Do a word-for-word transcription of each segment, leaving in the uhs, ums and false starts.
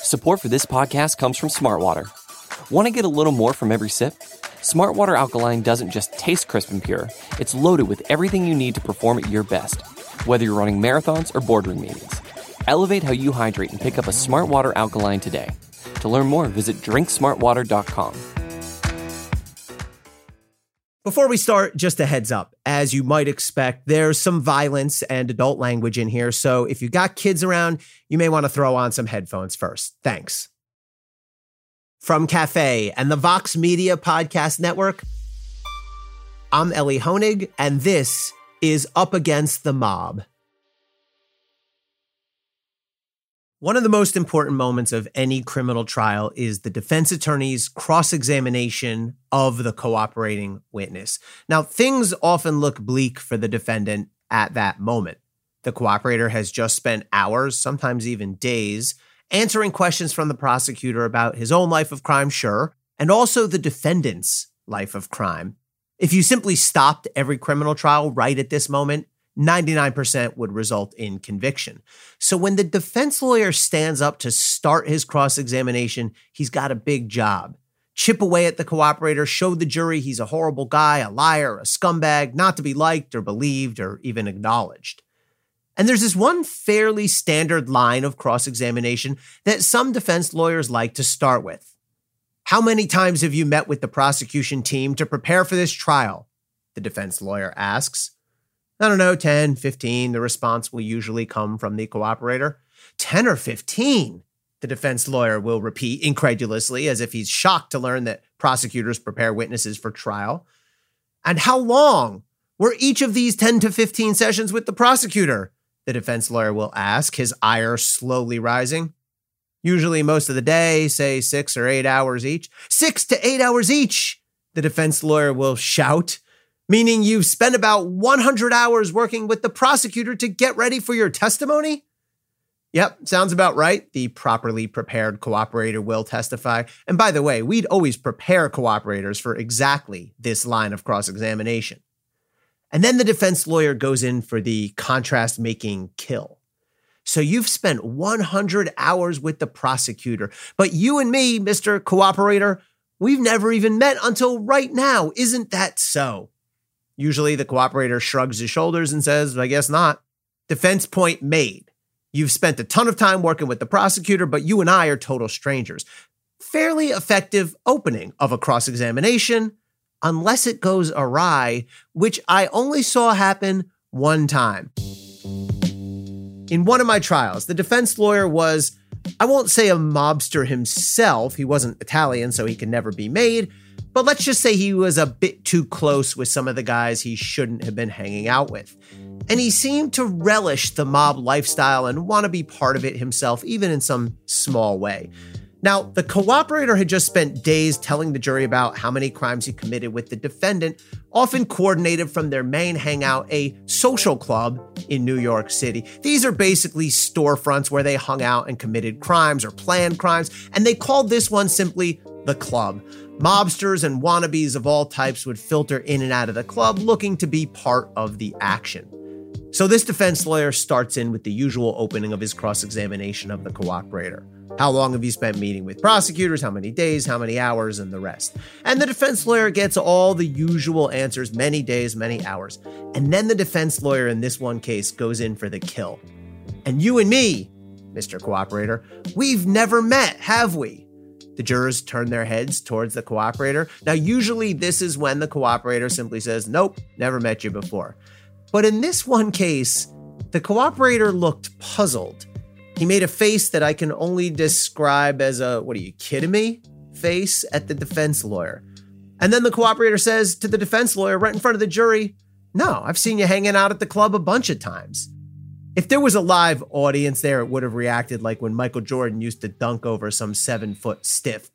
Support for this podcast comes from Smartwater. Want to get a little more from every sip? Smartwater Alkaline doesn't just taste crisp and pure, it's loaded with everything you need to perform at your best, whether you're running marathons or boardroom meetings. Elevate how you hydrate and pick up a Smartwater Alkaline today. To learn more, visit drink smartwater dot com. Before we start, just a heads up. As you might expect, there's some violence and adult language in here, so if you got kids around, you may want to throw on some headphones first. Thanks. From Cafe and the Vox Media Podcast Network, I'm Ellie Honig, and this is Up Against the Mob. One of the most important moments of any criminal trial is the defense attorney's cross-examination of the cooperating witness. Now, things often look bleak for the defendant at that moment. The cooperator has just spent hours, sometimes even days, answering questions from the prosecutor about his own life of crime, sure, and also the defendant's life of crime. If you simply stopped every criminal trial right at this moment, ninety-nine percent would result in conviction. So when the defense lawyer stands up to start his cross-examination, he's got a big job. Chip away at the cooperator, show the jury he's a horrible guy, a liar, a scumbag, not to be liked or believed or even acknowledged. And there's this one fairly standard line of cross-examination that some defense lawyers like to start with. How many times have you met with the prosecution team to prepare for this trial? The defense lawyer asks. I don't know, ten, fifteen, the response will usually come from the cooperator. ten or fifteen, the defense lawyer will repeat incredulously as if he's shocked to learn that prosecutors prepare witnesses for trial. And how long were each of these ten to fifteen sessions with the prosecutor? The defense lawyer will ask, his ire slowly rising. Usually most of the day, say six or eight hours each. Six to eight hours each, the defense lawyer will shout, meaning you've spent about one hundred hours working with the prosecutor to get ready for your testimony? Yep, sounds about right. The properly prepared cooperator will testify. And by the way, we'd always prepare cooperators for exactly this line of cross-examination. And then the defense lawyer goes in for the contrast-making kill. So you've spent one hundred hours with the prosecutor, but you and me, Mister Cooperator, we've never even met until right now. Isn't that so? Usually the cooperator shrugs his shoulders and says, I guess not. Defense point made. You've spent a ton of time working with the prosecutor, but you and I are total strangers. Fairly effective opening of a cross-examination, unless it goes awry, which I only saw happen one time. In one of my trials, the defense lawyer was, I won't say a mobster himself. He wasn't Italian, so he could never be made. But let's just say he was a bit too close with some of the guys he shouldn't have been hanging out with. And he seemed to relish the mob lifestyle and want to be part of it himself, even in some small way. Now, the cooperator had just spent days telling the jury about how many crimes he committed with the defendant, often coordinated from their main hangout, a social club in New York City. These are basically storefronts where they hung out and committed crimes or planned crimes, and they called this one simply the club. Mobsters and wannabes of all types would filter in and out of the club looking to be part of the action. So this defense lawyer starts in with the usual opening of his cross-examination of the cooperator. How long have you spent meeting with prosecutors? How many days? How many hours? And the rest. And the defense lawyer gets all the usual answers, many days, many hours. And then the defense lawyer in this one case goes in for the kill. And you and me, Mister Cooperator, we've never met, have we? The jurors turn their heads towards the cooperator. Now, usually this is when the cooperator simply says, nope, never met you before. But in this one case, the cooperator looked puzzled. He made a face that I can only describe as a, what are you kidding me? Face at the defense lawyer. And then the cooperator says to the defense lawyer right in front of the jury, no, I've seen you hanging out at the club a bunch of times. If there was a live audience there, it would have reacted like when Michael Jordan used to dunk over some seven-foot stiff.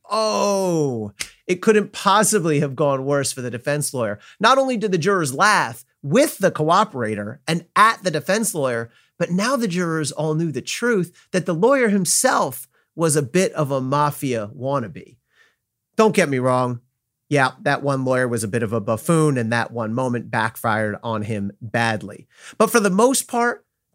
Oh, it couldn't possibly have gone worse for the defense lawyer. Not only did the jurors laugh with the cooperator and at the defense lawyer, but now the jurors all knew the truth that the lawyer himself was a bit of a mafia wannabe. Don't get me wrong. Yeah, that one lawyer was a bit of a buffoon, and that one moment backfired on him badly. But for the most part,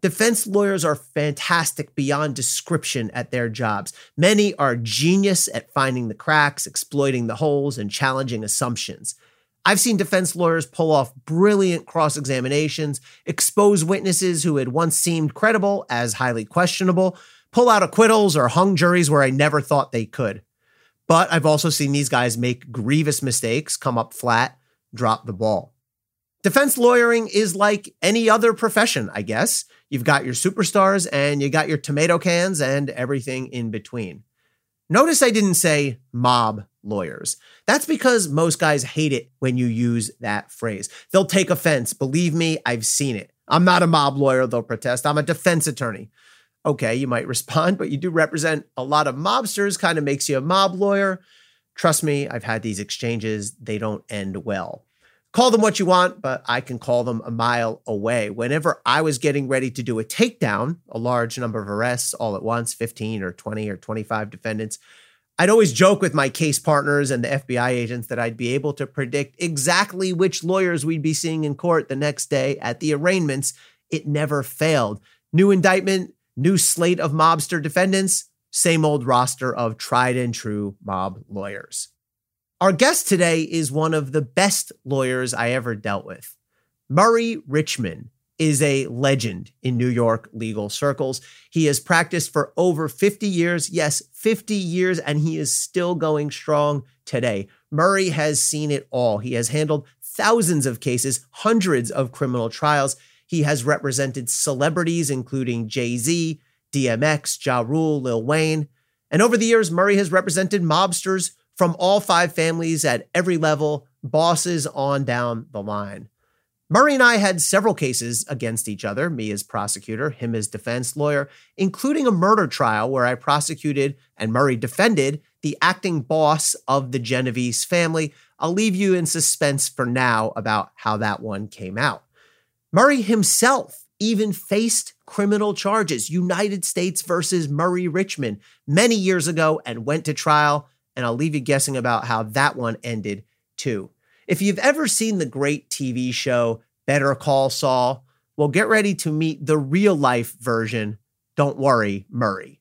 Defense lawyers are fantastic beyond description at their jobs. Many are genius at finding the cracks, exploiting the holes, and challenging assumptions. I've seen defense lawyers pull off brilliant cross-examinations, expose witnesses who had once seemed credible as highly questionable, pull out acquittals or hung juries where I never thought they could. But I've also seen these guys make grievous mistakes, come up flat, drop the ball. Defense lawyering is like any other profession, I guess. You've got your superstars and you got your tomato cans and everything in between. Notice I didn't say mob lawyers. That's because most guys hate it when you use that phrase. They'll take offense. Believe me, I've seen it. I'm not a mob lawyer, they'll protest. I'm a defense attorney. Okay, you might respond, but you do represent a lot of mobsters, kind of makes you a mob lawyer. Trust me, I've had these exchanges. They don't end well. Call them what you want, but I can call them a mile away. Whenever I was getting ready to do a takedown, a large number of arrests all at once, fifteen or twenty or twenty-five defendants, I'd always joke with my case partners and the F B I agents that I'd be able to predict exactly which lawyers we'd be seeing in court the next day at the arraignments. It never failed. New indictment, new slate of mobster defendants, same old roster of tried and true mob lawyers. Our guest today is one of the best lawyers I ever dealt with. Murray Richman is a legend in New York legal circles. He has practiced for over fifty years. Yes, fifty years, and he is still going strong today. Murray has seen it all. He has handled thousands of cases, hundreds of criminal trials. He has represented celebrities, including Jay-Z, D M X, Ja Rule, Lil Wayne. And over the years, Murray has represented mobsters from all five families at every level, bosses on down the line. Murray and I had several cases against each other, me as prosecutor, him as defense lawyer, including a murder trial where I prosecuted and Murray defended the acting boss of the Genovese family. I'll leave you in suspense for now about how that one came out. Murray himself even faced criminal charges, United States versus Murray Richman, many years ago and went to trial. And I'll leave you guessing about how that one ended too. If you've ever seen the great T V show Better Call Saul, well, get ready to meet the real life version. Don't worry, Murray.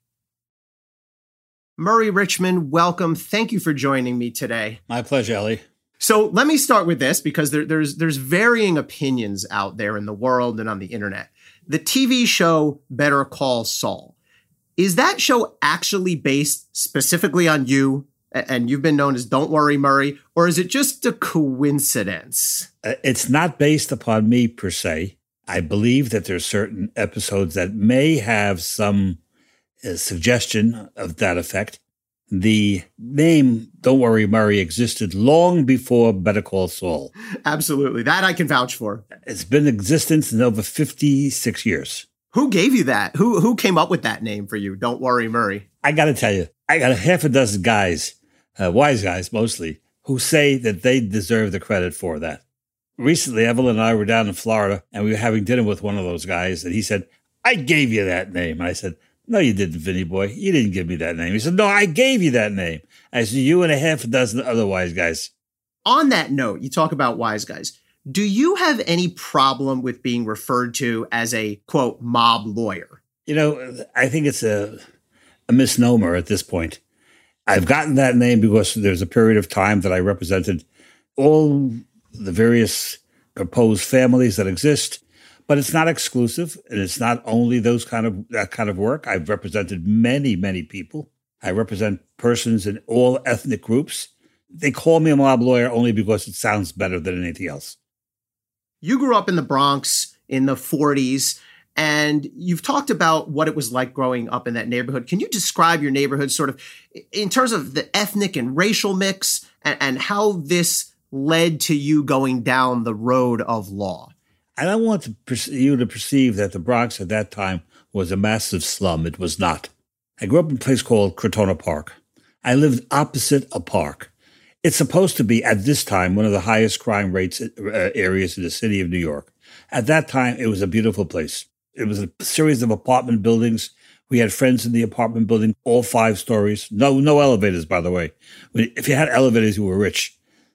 Murray Richman, welcome. Thank you for joining me today. My pleasure, Ellie. So let me start with this because there, there's there's varying opinions out there in the world and on the internet. The T V show Better Call Saul, is that show actually based specifically on you? And you've been known as Don't Worry, Murray, or is it just a coincidence? Uh, it's not based upon me per se. I believe that there's certain episodes that may have some uh, suggestion of that effect. The name Don't Worry, Murray existed long before Better Call Saul. Absolutely. That I can vouch for. It's been in existence in over fifty-six years. Who gave you that? Who who came up with that name for you? Don't Worry, Murray. I got to tell you, I got a half a dozen guys, uh, wise guys mostly, who say that they deserve the credit for that. Recently, Evelyn and I were down in Florida, and we were having dinner with one of those guys, and he said, I gave you that name. And I said, no, you didn't, Vinny boy. You didn't give me that name. He said, no, I gave you that name. I said, you and a half a dozen other wise guys. On that note, you talk about wise guys. Do you have any problem with being referred to as a, quote, mob lawyer? You know, I think it's a, a misnomer at this point. I've gotten that name because there's a period of time that I represented all the various proposed families that exist, but it's not exclusive, and it's not only those kind of that kind of work. I've represented many, many people. I represent persons in all ethnic groups. They call me a mob lawyer only because it sounds better than anything else. You grew up in the Bronx in the forties, and you've talked about what it was like growing up in that neighborhood. Can you describe your neighborhood sort of in terms of the ethnic and racial mix and, and how this led to you going down the road of law? I don't want to per- you to perceive that the Bronx at that time was a massive slum. It was not. I grew up in a place called Crotona Park. I lived opposite a park. It's supposed to be, at this time, one of the highest crime rates uh, areas in the city of New York. At that time, it was a beautiful place. It was a series of apartment buildings. We had friends in the apartment building, all five stories. No, no elevators, by the way. If you had elevators, you were rich.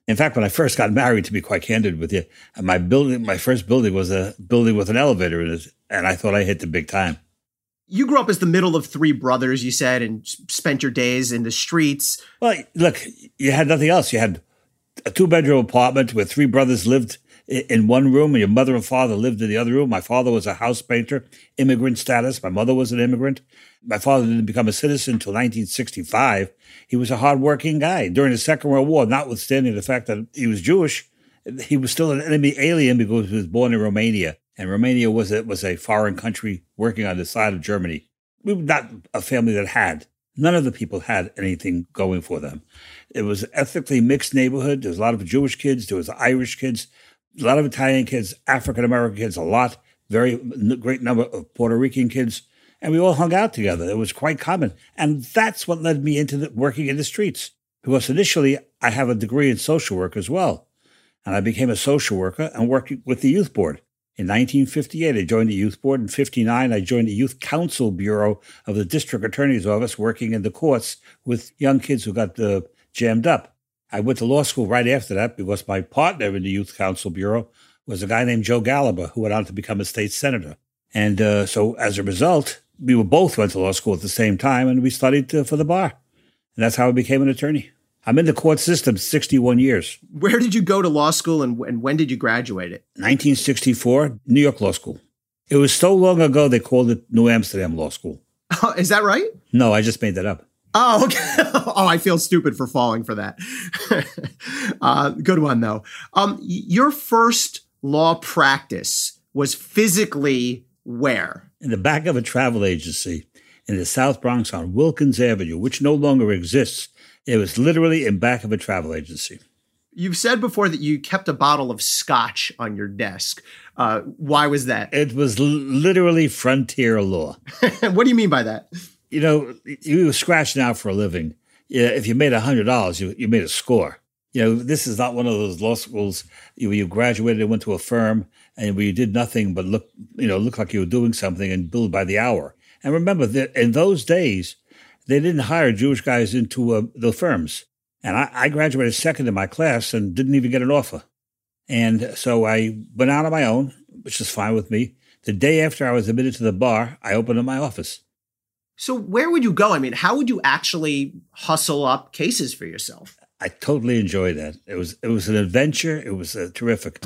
In fact, when I first got married, to be quite candid with you, my building, my first building was a building with an elevator in it, and I thought I hit the big time. You grew up as the middle of three brothers, you said, and spent your days in the streets. Well, look, you had nothing else. You had a two-bedroom apartment where three brothers lived in one room, and your mother and father lived in the other room. My father was a house painter, immigrant status. My mother was an immigrant. My father didn't become a citizen until nineteen sixty-five. He was a hardworking guy. During the Second World War, notwithstanding the fact that he was Jewish, he was still an enemy alien because he was born in Romania. And Romania was a, was a foreign country working on the side of Germany. We were not a family that had. None of the people had anything going for them. It was an ethnically mixed neighborhood. There was a lot of Jewish kids. There was Irish kids, a lot of Italian kids, African-American kids, a lot, very great number of Puerto Rican kids. And we all hung out together. It was quite common. And that's what led me into the, working in the streets. Because initially, I have a degree in social work as well. And I became a social worker and worked with the youth board. In nineteen fifty-eight, I joined the youth board. In fifty-nine, I joined the Youth Counsel Bureau of the District Attorney's Office, working in the courts with young kids who got uh, jammed up. I went to law school right after that because my partner in the Youth Counsel Bureau was a guy named Joe Gallagher, who went on to become a state senator. And uh, so as a result, we were both went to law school at the same time, and we studied uh, for the bar. And that's how I became an attorney. I'm in the court system sixty-one years. Where did you go to law school, and, and when did you graduate it? nineteen sixty-four, New York Law School. It was so long ago they called it New Amsterdam Law School. Oh, is that right? No, I just made that up. Oh, okay. Oh, I feel stupid for falling for that. uh, good one, though. Um, your first law practice was physically where? In the back of a travel agency in the South Bronx on Wilkins Avenue, which no longer exists. It was literally in back of a travel agency. You've said before that you kept a bottle of scotch on your desk. Uh, why was that? It was l- literally frontier law. What do you mean by that? You know, you were scratching out for a living. Yeah, if you made one hundred dollars, you, you made a score. You know, this is not one of those law schools where you graduated and went to a firm and where you did nothing but look, you know, look like you were doing something and billed by the hour. And remember that in those days, they didn't hire Jewish guys into uh, the firms. And I, I graduated second in my class and didn't even get an offer. And so I went out on my own, which is fine with me. The day after I was admitted to the bar, I opened up my office. So where would you go? I mean, how would you actually hustle up cases for yourself? I totally enjoyed that. It was it was an adventure. It was uh, terrific.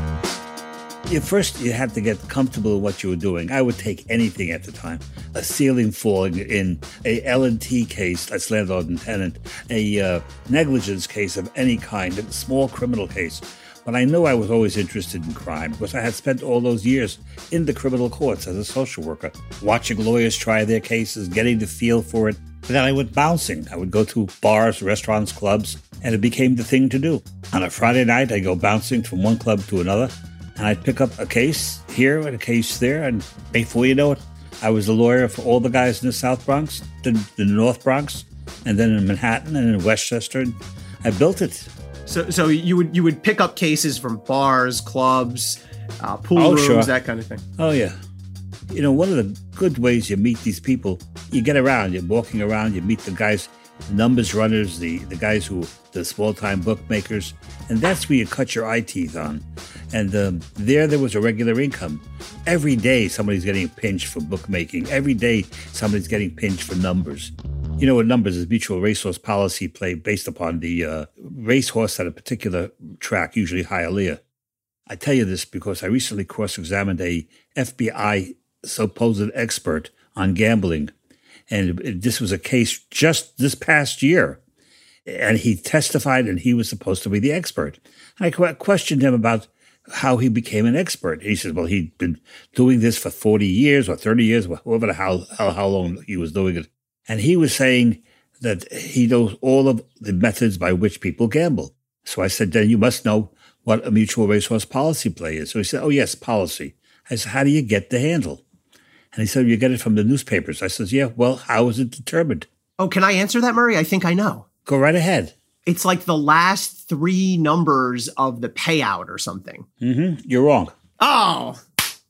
You first, you had to get comfortable with what you were doing. I would take anything at the time. A ceiling falling in, a L and T case, that's landlord and tenant, a uh, negligence case of any kind, a small criminal case. But I knew I was always interested in crime because I had spent all those years in the criminal courts as a social worker, watching lawyers try their cases, getting the feel for it. But then I went bouncing. I would go to bars, restaurants, clubs, and it became the thing to do. On a Friday night, I'd go bouncing from one club to another. And I'd pick up a case here and a case there, and before you know it, I was the lawyer for all the guys in the South Bronx, the, the North Bronx, and then in Manhattan and in Westchester. And I built it. So, so you would you would pick up cases from bars, clubs, uh, pool oh, rooms, sure. that kind of thing. Oh yeah, you know, one of the good ways you meet these people, you get around, you're walking around, you meet the guys, the numbers runners, the the guys who the small time bookmakers, and that's where you cut your eye teeth on. And um, there, there was a regular income. Every day, somebody's getting pinched for bookmaking. Every day, somebody's getting pinched for numbers. You know what numbers is? Mutual racehorse policy play based upon the uh, racehorse at a particular track, usually Hialeah. I tell you this because I recently cross-examined a F B I supposed expert on gambling. And this was a case just this past year. And he testified and he was supposed to be the expert. And I questioned him about how he became an expert. He said, well, he'd been doing this for forty years or thirty years, however the how, how, how long he was doing it. And he was saying that he knows all of the methods by which people gamble. So I said, then you must know what a mutual racehorse policy play is. So he said, oh, yes, policy. I said, how do you get the handle? And he said, you get it from the newspapers. I said, yeah, well, how is it determined? Oh, can I answer that, Murray? I think I know. Go right ahead. It's like the last three numbers of the payout or something. Mm-hmm. You're wrong. Oh,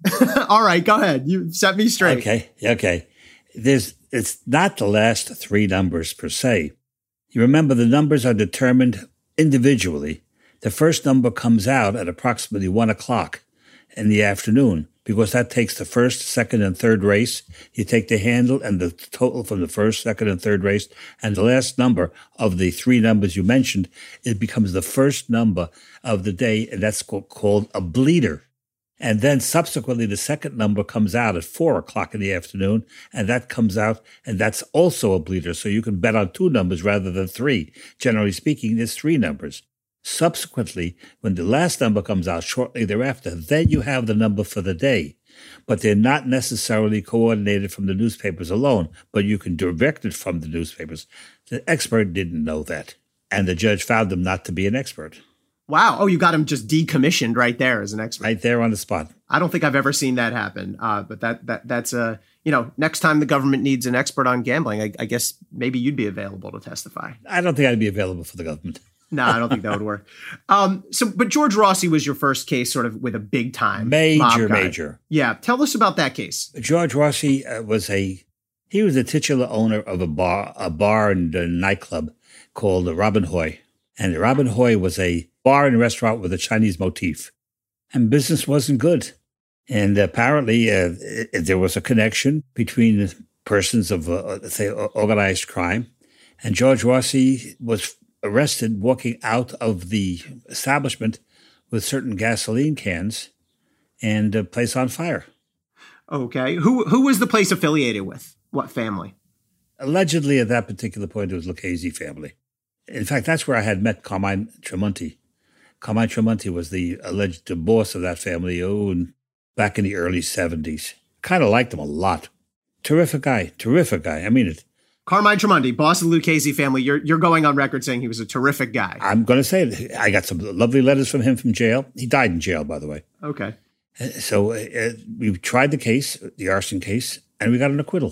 all right. Go ahead. You set me straight. Okay. Okay. There's, it's not the last three numbers per se. You remember the numbers are determined individually The first number comes out at approximately one o'clock in the afternoon, because that takes the first, second, and third race. You take the handle and the total from the first, second, and third race, and the last number of the three numbers you mentioned, it becomes the first number of the day, and that's called a bleeder. And then subsequently, the second number comes out at four o'clock in the afternoon, and that comes out, and that's also a bleeder. So you can bet on two numbers rather than three. Generally speaking, there's three numbers. Subsequently, when the last number comes out shortly thereafter, then you have the number for the day. But they're not necessarily coordinated from the newspapers alone, but you can direct it from the newspapers. The expert didn't know that, and the judge found him not to be an expert. Wow. Oh, you got him just decommissioned right there as an expert. Right there on the spot. I don't think I've ever seen that happen. Uh, but that that that's a, uh, you know, next time the government needs an expert on gambling, I, I guess maybe you'd be available to testify. I don't think I'd be available for the government. No, I don't think that would work. Um, so, but George Rossi was your first case sort of with a big time. Major, major. Yeah. Tell us about that case. George Rossi uh, was a, he was the titular owner of a bar, a bar and a nightclub called the Robin Hoy. And the Robin Hoy was a bar and restaurant with a Chinese motif. And business wasn't good. And apparently uh, it, there was a connection between persons of, uh, let's say, organized crime. And George Rossi was arrested walking out of the establishment with certain gasoline cans and uh, placed on fire. Okay. Who who was the place affiliated with? What family? Allegedly, at that particular point, it was Lucchese family. In fact, that's where I had met Carmine Tremonti. Carmine Tremonti was the alleged boss of that family oh, and back in the early seventies. Kind of liked him a lot. Terrific guy. Terrific guy. I mean it. Carmine Tremonti, boss of the Lucchese family. You're you're going on record saying he was a terrific guy. I'm going to say it. I got some lovely letters from him from jail. He died in jail, by the way. Okay. So uh, we tried the case, the arson case, and we got an acquittal.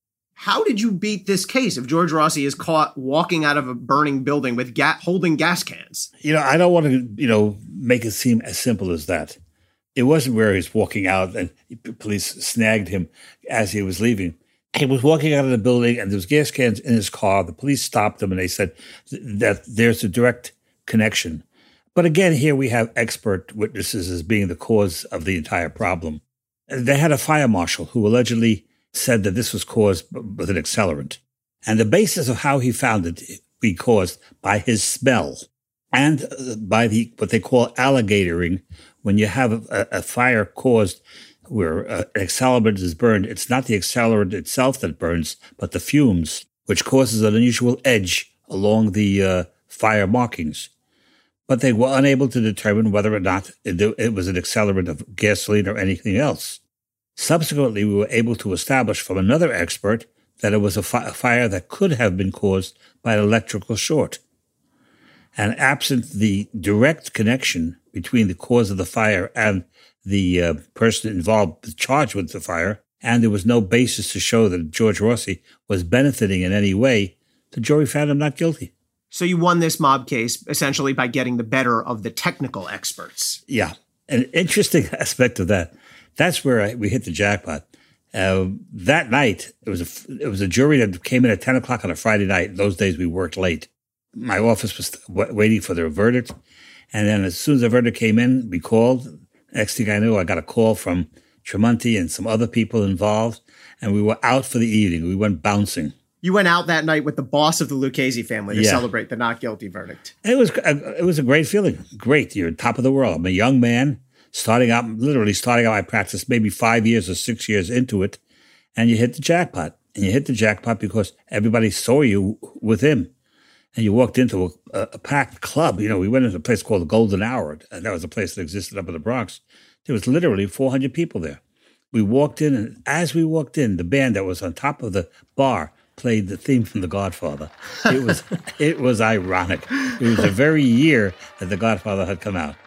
How did you beat this case if George Rossi is caught walking out of a burning building with ga- holding gas cans? You know, I don't want to, you know, make it seem as simple as that. It wasn't where he was walking out and police snagged him as he was leaving. He was walking out of the building and there was gas cans in his car. The police stopped him and they said that there's a direct connection. But again, here we have expert witnesses as being the cause of the entire problem. They had a fire marshal who allegedly said that this was caused with an accelerant. And the basis of how he found it be caused by his smell and by the what they call alligatoring. When you have a, a fire caused where uh, an accelerant is burned, it's not the accelerant itself that burns, but the fumes, which causes an unusual edge along the uh, fire markings. But they were unable to determine whether or not it, it was an accelerant of gasoline or anything else. Subsequently, we were able to establish from another expert that it was a, fi- a fire that could have been caused by an electrical short. And absent the direct connection between the cause of the fire and the uh, person involved, charged with the fire, and there was no basis to show that George Rossi was benefiting in any way, the jury found him not guilty. So you won this mob case essentially by getting the better of the technical experts. Yeah. An interesting aspect of that. That's where I, we hit the jackpot. Uh, that night, it was a it was a jury that came in at ten o'clock on a Friday night. Those days we worked late. My office was w- waiting for their verdict. And then as soon as the verdict came in, we called. Next thing I knew, I got a call from Tremonti and some other people involved. And we were out for the evening. We went bouncing. You went out that night with the boss of the Lucchese family to yeah. celebrate the not guilty verdict. It was a, it was a great feeling. Great. You're top of the world. I'm a young man starting out, literally starting out my practice, maybe five years or six years into it. And you hit the jackpot. And you hit the jackpot because everybody saw you with him. And you walked into a, a packed club. You know, we went into a place called the Golden Hour. And that was a place that existed up in the Bronx. There was literally four hundred people there. We walked in, and as we walked in, the band that was on top of the bar played the theme from The Godfather. It was it was ironic. It was the very year that The Godfather had come out.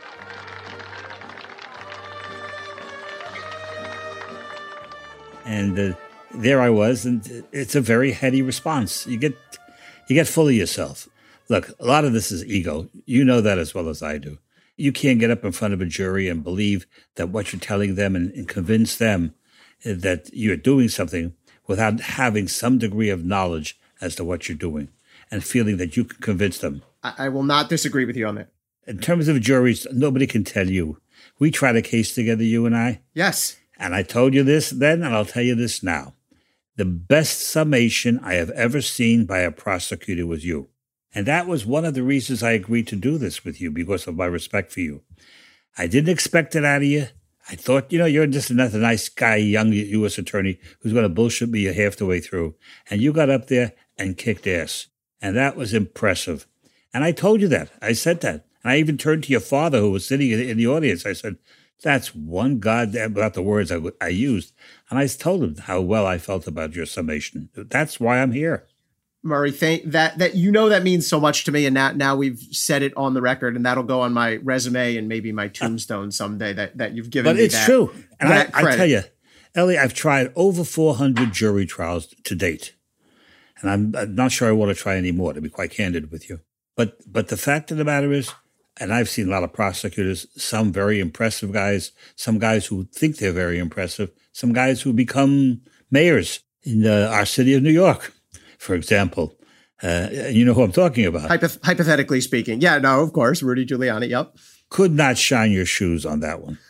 And uh, there I was, and it's a very heady response. You get you get full of yourself. Look, a lot of this is ego. You know that as well as I do. You can't get up in front of a jury and believe that what you're telling them and, and convince them that you're doing something without having some degree of knowledge as to what you're doing and feeling that you can convince them. I, I will not disagree with you on that. In terms of juries, nobody can tell you. We tried a case together, you and I. Yes. And I told you this then, and I'll tell you this now. The best summation I have ever seen by a prosecutor was you. And that was one of the reasons I agreed to do this with you, because of my respect for you. I didn't expect it out of you. I thought, you know, you're just another nice guy, young U S attorney who's going to bullshit me half the way through. And you got up there and kicked ass. And that was impressive. And I told you that. I said that. And I even turned to your father, who was sitting in the audience. I said, that's one goddamn, about the words I, I used. And I told him how well I felt about your summation. That's why I'm here. Murray, thank that that you know that means so much to me, and now now we've said it on the record, and that'll go on my resume and maybe my tombstone someday. That that you've given but me. But it's that, true, and I, I tell you, Ellie, I've tried over four hundred jury trials to date, and I'm, I'm not sure I want to try any more. To be quite candid with you, but but the fact of the matter is, and I've seen a lot of prosecutors, some very impressive guys, some guys who think they're very impressive, some guys who become mayors in uh, our city of New York. For example, uh, you know who I'm talking about. Hypoth- hypothetically speaking. Yeah, no, of course. Rudy Giuliani, yep. Could not shine your shoes on that one.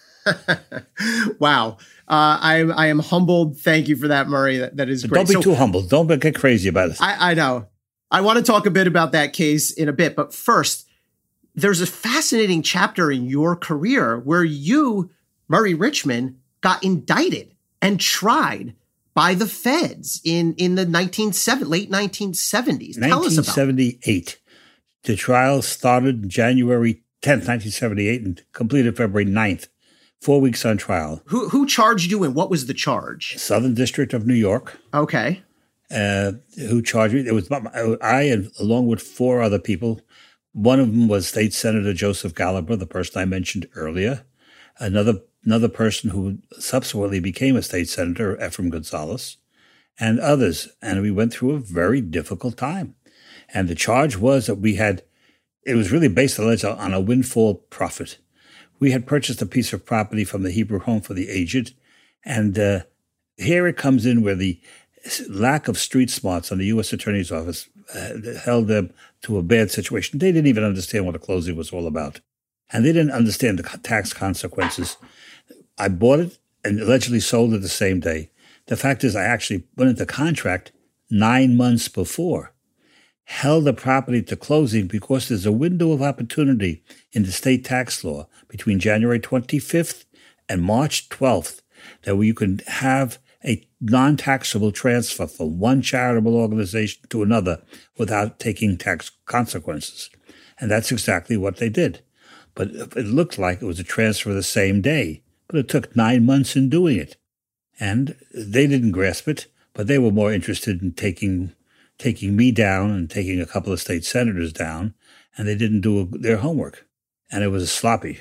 Wow. Uh, I, am, I am humbled. Thank you for that, Murray. That, that is great. Don't be so, too humble. Don't get crazy about it. I, I know. I want to talk a bit about that case in a bit. But first, there's a fascinating chapter in your career where you, Murray Richmond, got indicted and tried by the feds in, in the nineteen seventy, late nineteen seventies. Tell us about nineteen seventy-eight. The trial started January tenth, nineteen seventy-eight, and completed February ninth. Four weeks on trial. Who who charged you, and what was the charge? Southern District of New York. Okay. Uh, who charged me? It was I, and along with four other people. One of them was State Senator Joseph Gallagher, the person I mentioned earlier. Another Another person who subsequently became a state senator, Efraim Gonzalez, and others. And we went through a very difficult time. And the charge was that we had, it was really based on a windfall profit. We had purchased a piece of property from the Hebrew Home for the Aged. And uh, here it comes in where the lack of street smarts on the U S Attorney's Office uh, held them to a bad situation. They didn't even understand what a closing was all about. And they didn't understand the tax consequences. I bought it and allegedly sold it the same day. The fact is I actually went into contract nine months before, held the property to closing because there's a window of opportunity in the state tax law between January twenty-fifth and March twelfth that you can have a non-taxable transfer from one charitable organization to another without taking tax consequences. And that's exactly what they did. But it looked like it was a transfer the same day. But it took nine months in doing it. And they didn't grasp it, but they were more interested in taking taking me down and taking a couple of state senators down, and they didn't do their homework. And it was sloppy.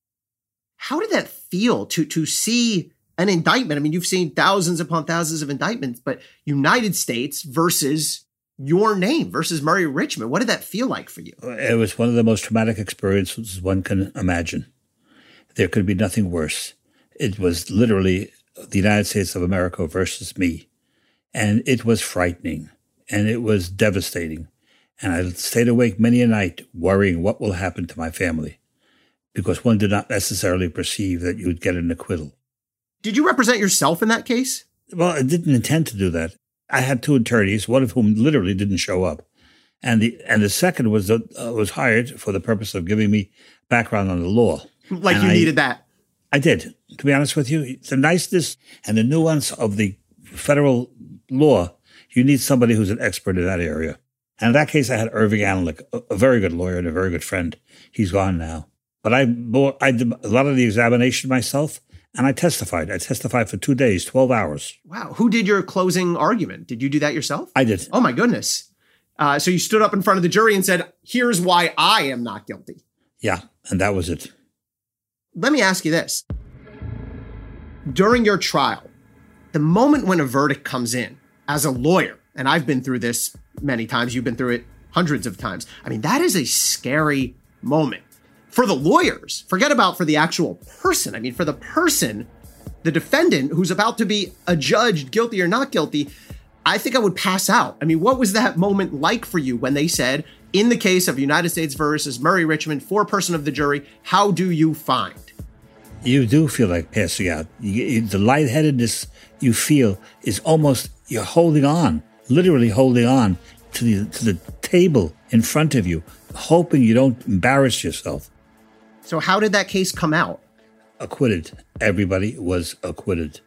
How did that feel to to see an indictment? I mean, you've seen thousands upon thousands of indictments, but United States versus your name, versus Murray Richmond. What did that feel like for you? It was one of the most traumatic experiences one can imagine. There could be nothing worse. It was literally the United States of America versus me. And it was frightening. And it was devastating. And I stayed awake many a night worrying what will happen to my family. Because one did not necessarily perceive that you would get an acquittal. Did you represent yourself in that case? Well, I didn't intend to do that. I had two attorneys, one of whom literally didn't show up. And the and the second was uh, was hired for the purpose of giving me background on the law. Like and you I, needed that. I did. To be honest with you, the niceness and the nuance of the federal law, you need somebody who's an expert in that area. And in that case, I had Irving Anlick, a, a very good lawyer and a very good friend. He's gone now. But I, I did a lot of the examination myself, and I testified. I testified for two days, twelve hours. Wow. Who did your closing argument? Did you do that yourself? I did. Oh, my goodness. Uh, so you stood up in front of the jury and said, here's why I am not guilty. Yeah, and that was it. Let me ask you this. During your trial, the moment when a verdict comes in, as a lawyer, and I've been through this many times, you've been through it hundreds of times. I mean, that is a scary moment. For the lawyers, forget about for the actual person. I mean, for the person, the defendant who's about to be adjudged guilty or not guilty, I think I would pass out. I mean, what was that moment like for you when they said, In the case of United States versus Murray Richmond, foreperson of the jury, how do you find? You do feel like passing out. You, you, the lightheadedness you feel is almost, you're holding on, literally holding on to the, to the table in front of you, hoping you don't embarrass yourself. So how did that case come out? Acquitted. Everybody was acquitted.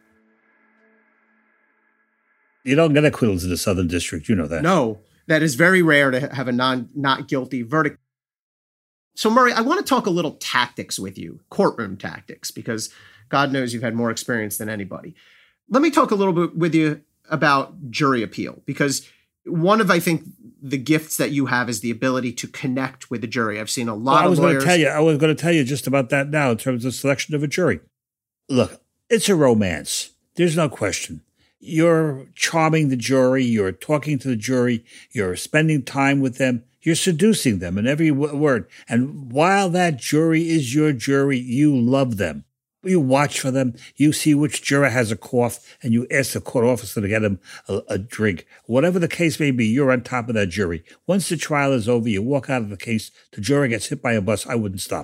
You don't get acquittals in the Southern District. You know that. No, that is very rare to have a non not guilty verdict. So, Murray, I want to talk a little tactics with you, courtroom tactics, because God knows you've had more experience than anybody. Let me talk a little bit with you about jury appeal, because one of, I think, the gifts that you have is the ability to connect with the jury. I've seen a lot well, I was of lawyers. Going to tell you, I was going to tell you just about that now in terms of selection of a jury. Look, it's a romance. There's no question. You're charming the jury. You're talking to the jury. You're spending time with them. You're seducing them in every w- word. And while that jury is your jury, you love them. You watch for them. You see which juror has a cough, and you ask the court officer to get him a, a drink. Whatever the case may be, you're on top of that jury. Once the trial is over, you walk out of the case, the juror gets hit by a bus, I wouldn't stop.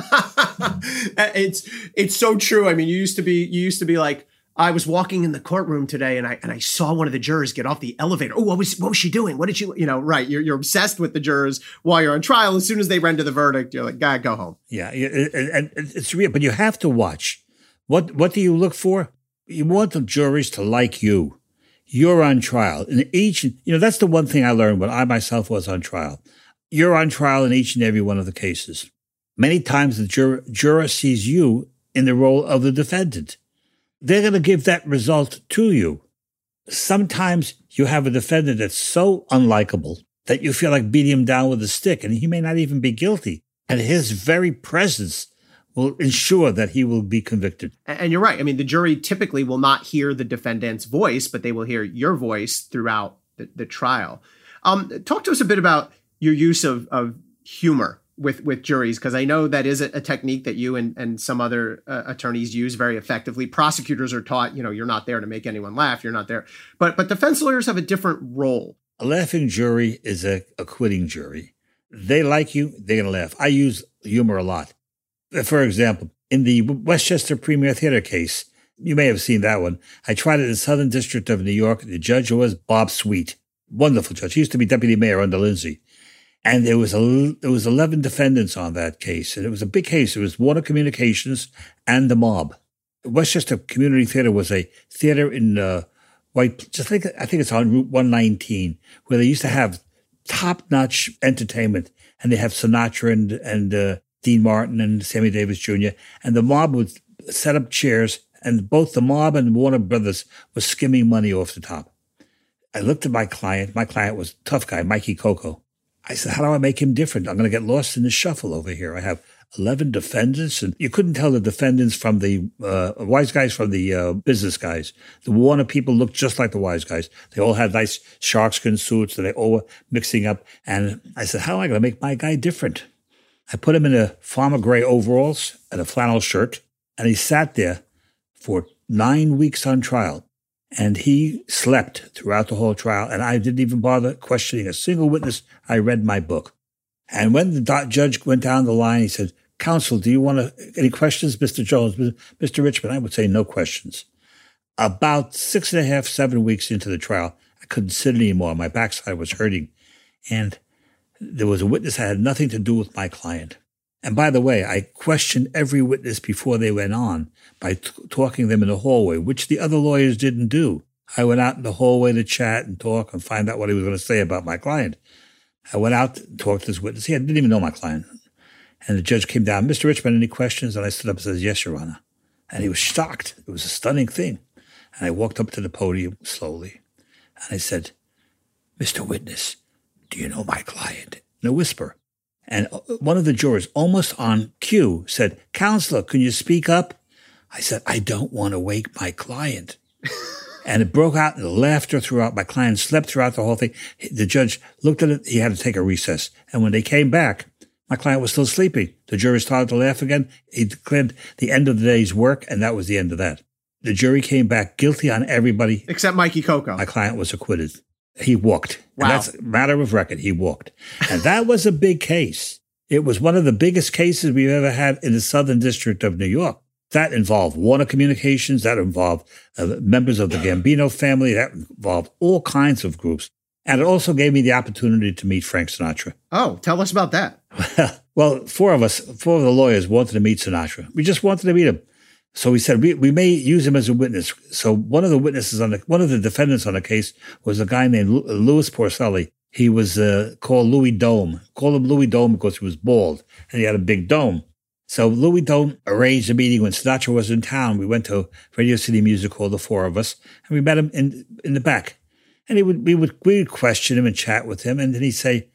it's it's so true. I mean, you used to be you used to be like, I was walking in the courtroom today and I and I saw one of the jurors get off the elevator. Oh, what was what was she doing? What did she, you know, right. You're you're obsessed with the jurors while you're on trial. As soon as they render the verdict, you're like, God, go home. Yeah, and it's real, but you have to watch. What what do you look for? You want the juries to like you. You're on trial. In each, you know, that's the one thing I learned when I myself was on trial. You're on trial in each and every one of the cases. Many times the juror, juror sees you in the role of the defendant. They're going to give that result to you. Sometimes you have a defendant that's so unlikable that you feel like beating him down with a stick, and he may not even be guilty. And his very presence will ensure that he will be convicted. And you're right. I mean, the jury typically will not hear the defendant's voice, but they will hear your voice throughout the, the trial. Um, talk to us a bit about your use of, of humor with, with juries, because I know that is a, a technique that you and, and some other uh, attorneys use very effectively. Prosecutors are taught, you know, you're not there to make anyone laugh. You're not there. But but defense lawyers have a different role. A laughing jury is a acquitting jury. They like you, they're going to laugh. I use humor a lot. For example, in the Westchester Premier Theater case, you may have seen that one. I tried it in the Southern District of New York. The judge was Bob Sweet. Wonderful judge. He used to be deputy mayor under Lindsay. And there was a, there was eleven defendants on that case. And it was a big case. It was Warner Communications and the mob. Westchester Community Theater was a theater in uh, White, just think, I think it's on Route one nineteen, where they used to have top-notch entertainment. And they have Sinatra and, and uh, Dean Martin and Sammy Davis Junior And the mob would set up chairs, and both the mob and Warner Brothers were skimming money off the top. I looked at my client. My client was a tough guy, Mikey Coco. I said, how do I make him different? I'm going to get lost in the shuffle over here. I have eleven defendants, and you couldn't tell the defendants from the uh, wise guys from the uh, business guys. The Warner people looked just like the wise guys. They all had nice sharkskin suits, and they all were mixing up. And I said, how am I going to make my guy different? I put him in a farmer gray overalls and a flannel shirt, and he sat there for nine weeks on trial. And he slept throughout the whole trial, and I didn't even bother questioning a single witness. I read my book. And when the do- judge went down the line, he said, counsel, do you want to, any questions, Mister Jones, Mister Richmond? I would say no questions. About six and a half, seven weeks into the trial, I couldn't sit anymore. My backside was hurting. And there was a witness that had nothing to do with my client. And by the way, I questioned every witness before they went on by t- talking to them in the hallway, which the other lawyers didn't do. I went out in the hallway to chat and talk and find out what he was going to say about my client. I went out and talked to this witness. He didn't even know my client. And the judge came down, Mister Richmond, any questions? And I stood up and said, yes, Your Honor. And he was shocked. It was a stunning thing. And I walked up to the podium slowly. And I said, Mister Witness, do you know my client? In a whisper. And one of the jurors, almost on cue, said, Counselor, can you speak up? I said, I don't want to wake my client. And it broke out in laughter throughout. My client slept throughout the whole thing. The judge looked at it. He had to take a recess. And when they came back, my client was still sleeping. The jury started to laugh again. He declared the end of the day's work, and that was the end of that. The jury came back guilty on everybody. Except Mikey Coco. My client was acquitted. He walked. Wow. And that's a matter of record. He walked. And that was a big case. It was one of the biggest cases we've ever had in the Southern District of New York. That involved Warner Communications. That involved uh, members of the Gambino family. That involved all kinds of groups. And it also gave me the opportunity to meet Frank Sinatra. Oh, tell us about that. Well, four of us, four of the lawyers wanted to meet Sinatra. We just wanted to meet him. So we said, we, we may use him as a witness. So one of the witnesses on the, one of the defendants on the case was a guy named Louis Porcelli. He was uh, called Louis Dome. Called him Louis Dome because he was bald and he had a big dome. So Louis Dome arranged a meeting when Sinatra was in town. We went to Radio City Music Hall, the four of us, and we met him in in the back. And he would we would we would question him and chat with him, and then he'd say,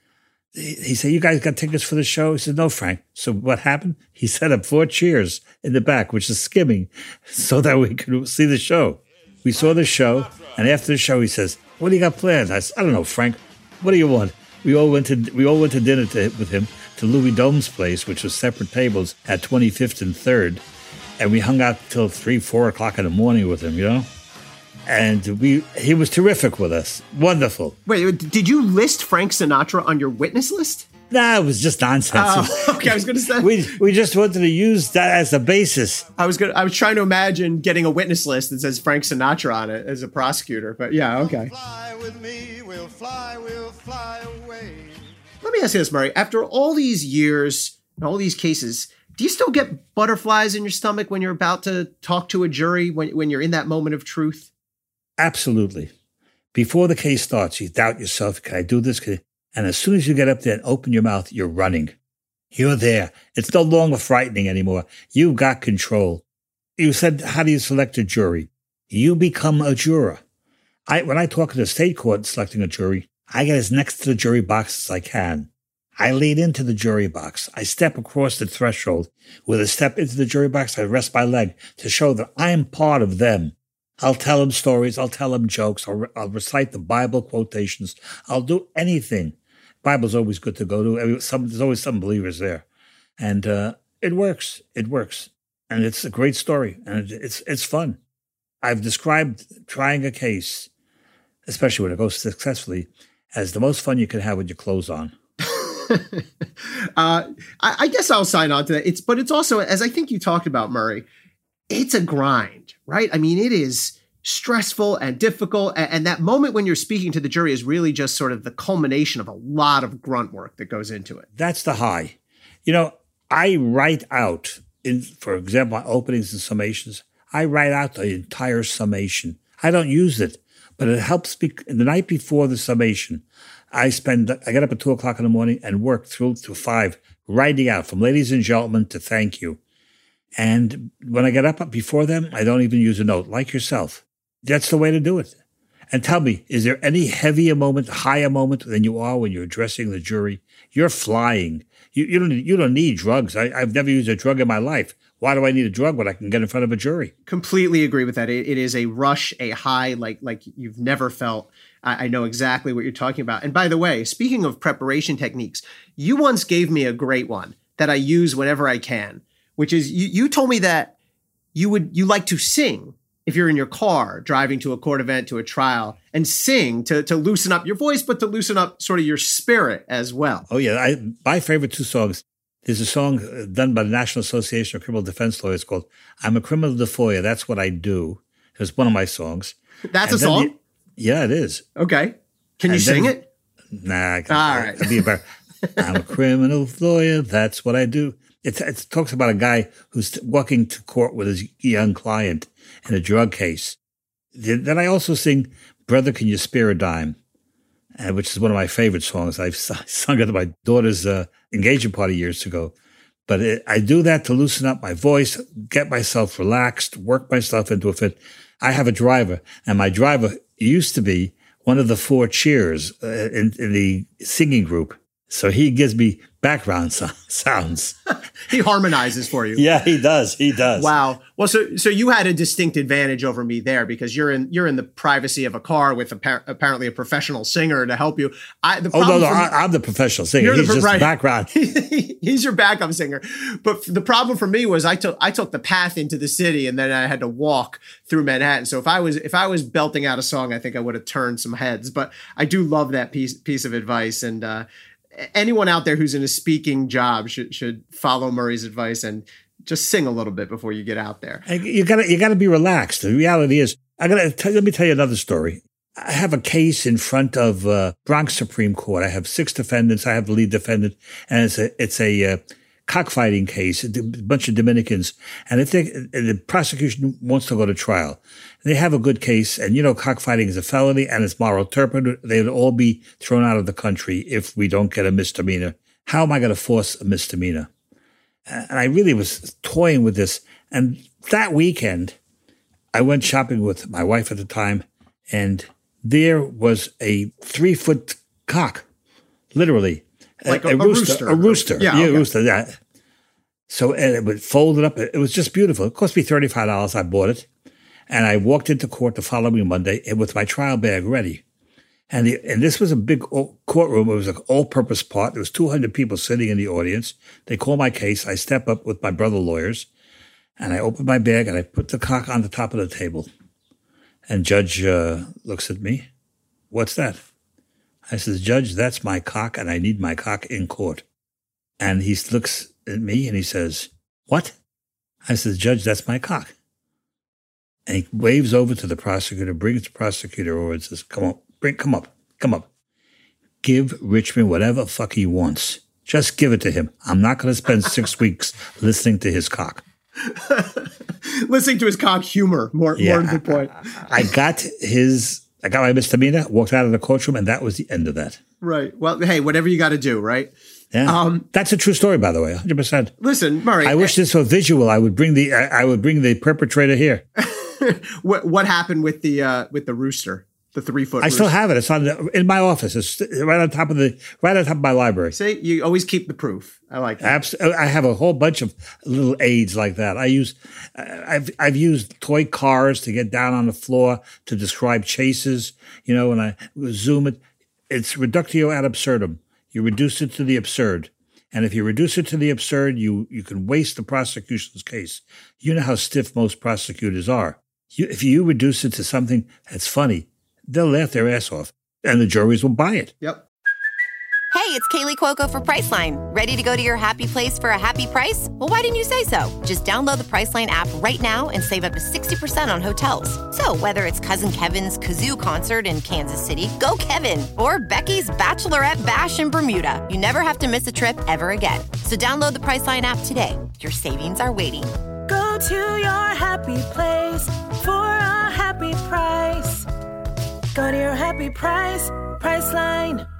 he said, "You guys got tickets for the show?" He said, "No, Frank." So what happened? He set up four chairs in the back, which is skimming, so that we could see the show. We saw the show, and after the show, he says, "What do you got planned?" I said, "I don't know, Frank. What do you want?" We all went to we all went to dinner to, with him to Louis Dome's place, which was separate tables at twenty-fifth and third, and we hung out till three, four o'clock in the morning with him. You know. And we he was terrific with us. Wonderful. Wait, did you list Frank Sinatra on your witness list? Nah, it was just nonsense. Oh, okay, I was going to say. we we just wanted to use that as a basis. I was going I was trying to imagine getting a witness list that says Frank Sinatra on it as a prosecutor, but yeah, okay. Fly with me, we'll fly, we'll fly away. Let me ask you this, Murray. After all these years and all these cases, do you still get butterflies in your stomach when you're about to talk to a jury, when when you're in that moment of truth? Absolutely. Before the case starts, you doubt yourself. Can I do this? Can I? And as soon as you get up there and open your mouth, you're running. You're there. It's no longer frightening anymore. You've got control. You said, how do you select a jury? You become a juror. I, when I talk in the state court selecting a jury, I get as next to the jury box as I can. I lean into the jury box. I step across the threshold. With a step into the jury box, I rest my leg to show that I am part of them. I'll tell them stories. I'll tell them jokes. I'll, re- I'll recite the Bible quotations. I'll do anything. Bible's always good to go to. Some, there's always some believers there. And uh, it works. It works. And it's a great story. And it, it's it's fun. I've described trying a case, especially when it goes successfully, as the most fun you can have with your clothes on. uh, I, I guess I'll sign on to that. It's, but it's also, as I think you talked about, Murray, it's a grind, right? I mean, it is stressful and difficult. And, and that moment when you're speaking to the jury is really just sort of the culmination of a lot of grunt work that goes into it. That's the high. You know, I write out, in, for example, openings and summations, I write out the entire summation. I don't use it, but it helps me. The night before the summation, I spend, I get up at two o'clock in the morning and work through to five, writing out from ladies and gentlemen to thank you. And when I get up before them, I don't even use a note, like yourself. That's the way to do it. And tell me, is there any heavier moment, higher moment than you are when you're addressing the jury? You're flying. You, you don't you don't need drugs. I, I've never used a drug in my life. Why do I need a drug when I can get in front of a jury? Completely agree with that. It, it is a rush, a high like like you've never felt. I, I know exactly what you're talking about. And by the way, speaking of preparation techniques, you once gave me a great one that I use whenever I can, which is you, you told me that you would you like to sing if you're in your car driving to a court event, to a trial, and sing to, to loosen up your voice, but to loosen up sort of your spirit as well. Oh, yeah. I, my favorite two songs. There's a song done by the National Association of Criminal Defense Lawyers called I'm a Criminal de Foyer. That's what I do. It's one of my songs. That's and a song? The, yeah, it is. Okay. Can you and sing then, it? Nah. I can't. All right. I'd be embarrassed. I'm a criminal lawyer. That's what I do. It, it talks about a guy who's walking to court with his young client in a drug case. Then I also sing Brother, Can You Spare a Dime, uh, which is one of my favorite songs. I've sung it at my daughter's uh, engagement party years ago. But it, I do that to loosen up my voice, get myself relaxed, work myself into a fit. I have a driver, and my driver used to be one of the four cheers uh, in, in the singing group. So he gives me background so- sounds. He harmonizes for you. Yeah, he does. He does. Wow. Well, so so you had a distinct advantage over me there because you're in you're in the privacy of a car with a, apparently a professional singer to help you. I, the oh no, no, me, I, I'm the professional singer. He's the, just right. the background. He's your backup singer. But the problem for me was I took I took the path into the city and then I had to walk through Manhattan. So if I was if I was belting out a song, I think I would have turned some heads. But I do love that piece piece of advice and. uh Anyone out there who's in a speaking job should should follow Murray's advice and just sing a little bit before you get out there. You gotta you gotta be relaxed. The reality is, I gotta tell, let me tell you another story. I have a case in front of uh, Bronx Supreme Court. I have six defendants. I have the lead defendant, and it's a it's a uh, cockfighting case. A bunch of Dominicans, and if they, the prosecution wants to go to trial, they have a good case. And you know, cockfighting is a felony and it's moral turpitude. They'd all be thrown out of the country if we don't get a misdemeanor. How am I going to force a misdemeanor? And I really was toying with this. And that weekend, I went shopping with my wife at the time, and there was a three foot cock, literally. Like a, a, a rooster, rooster. A rooster. Yeah, yeah okay. a rooster. Yeah. So and it would fold it up. It was just beautiful. It cost me thirty-five dollars. I bought it. And I walked into court the following Monday with my trial bag ready. And the, and this was a big courtroom. It was an all-purpose part. There was two hundred people sitting in the audience. They call my case. I step up with my brother lawyers, and I open my bag, and I put the cock on the top of the table. And Judge uh, looks at me. What's that? I says, Judge, that's my cock, and I need my cock in court. And he looks at me, and he says, what? I says, Judge, that's my cock. And he waves over to the prosecutor, brings the prosecutor over and says, come on, bring, come up, come up. Give Richmond whatever fuck he wants. Just give it to him. I'm not going to spend six weeks listening to his cock. Listening to his cock humor, more, Yeah, more to the point. I got his, I got my misdemeanor, walked out of the courtroom, and that was the end of that. Right. Well, hey, whatever you got to do, right? Yeah. Um, That's a true story, by the way, one hundred percent. Listen, Murray. I wish this were visual. I would bring the, I, I would bring the perpetrator here. what what happened with the uh, with the rooster, the three foot? I rooster? still have it. It's on the, in my office. It's right on top of the right on top of my library. See, you always keep the proof. I like that. Abs- I have a whole bunch of little aids like that. I use, I've I've used toy cars to get down on the floor to describe chases. You know, and I zoom it. It's reductio ad absurdum. You reduce it to the absurd. And if you reduce it to the absurd, you, you can waste the prosecution's case. You know how stiff most prosecutors are. You, if you reduce it to something that's funny, they'll laugh their ass off, and the juries will buy it. Yep. Hey, it's Kaylee Cuoco for Priceline. Ready to go to your happy place for a happy price? Well, why didn't you say so? Just download the Priceline app right now and save up to sixty percent on hotels. So whether it's Cousin Kevin's Kazoo Concert in Kansas City, go Kevin, or Becky's Bachelorette Bash in Bermuda, you never have to miss a trip ever again. So download the Priceline app today. Your savings are waiting. Go to your happy place for a happy price. Go to your happy price, Priceline.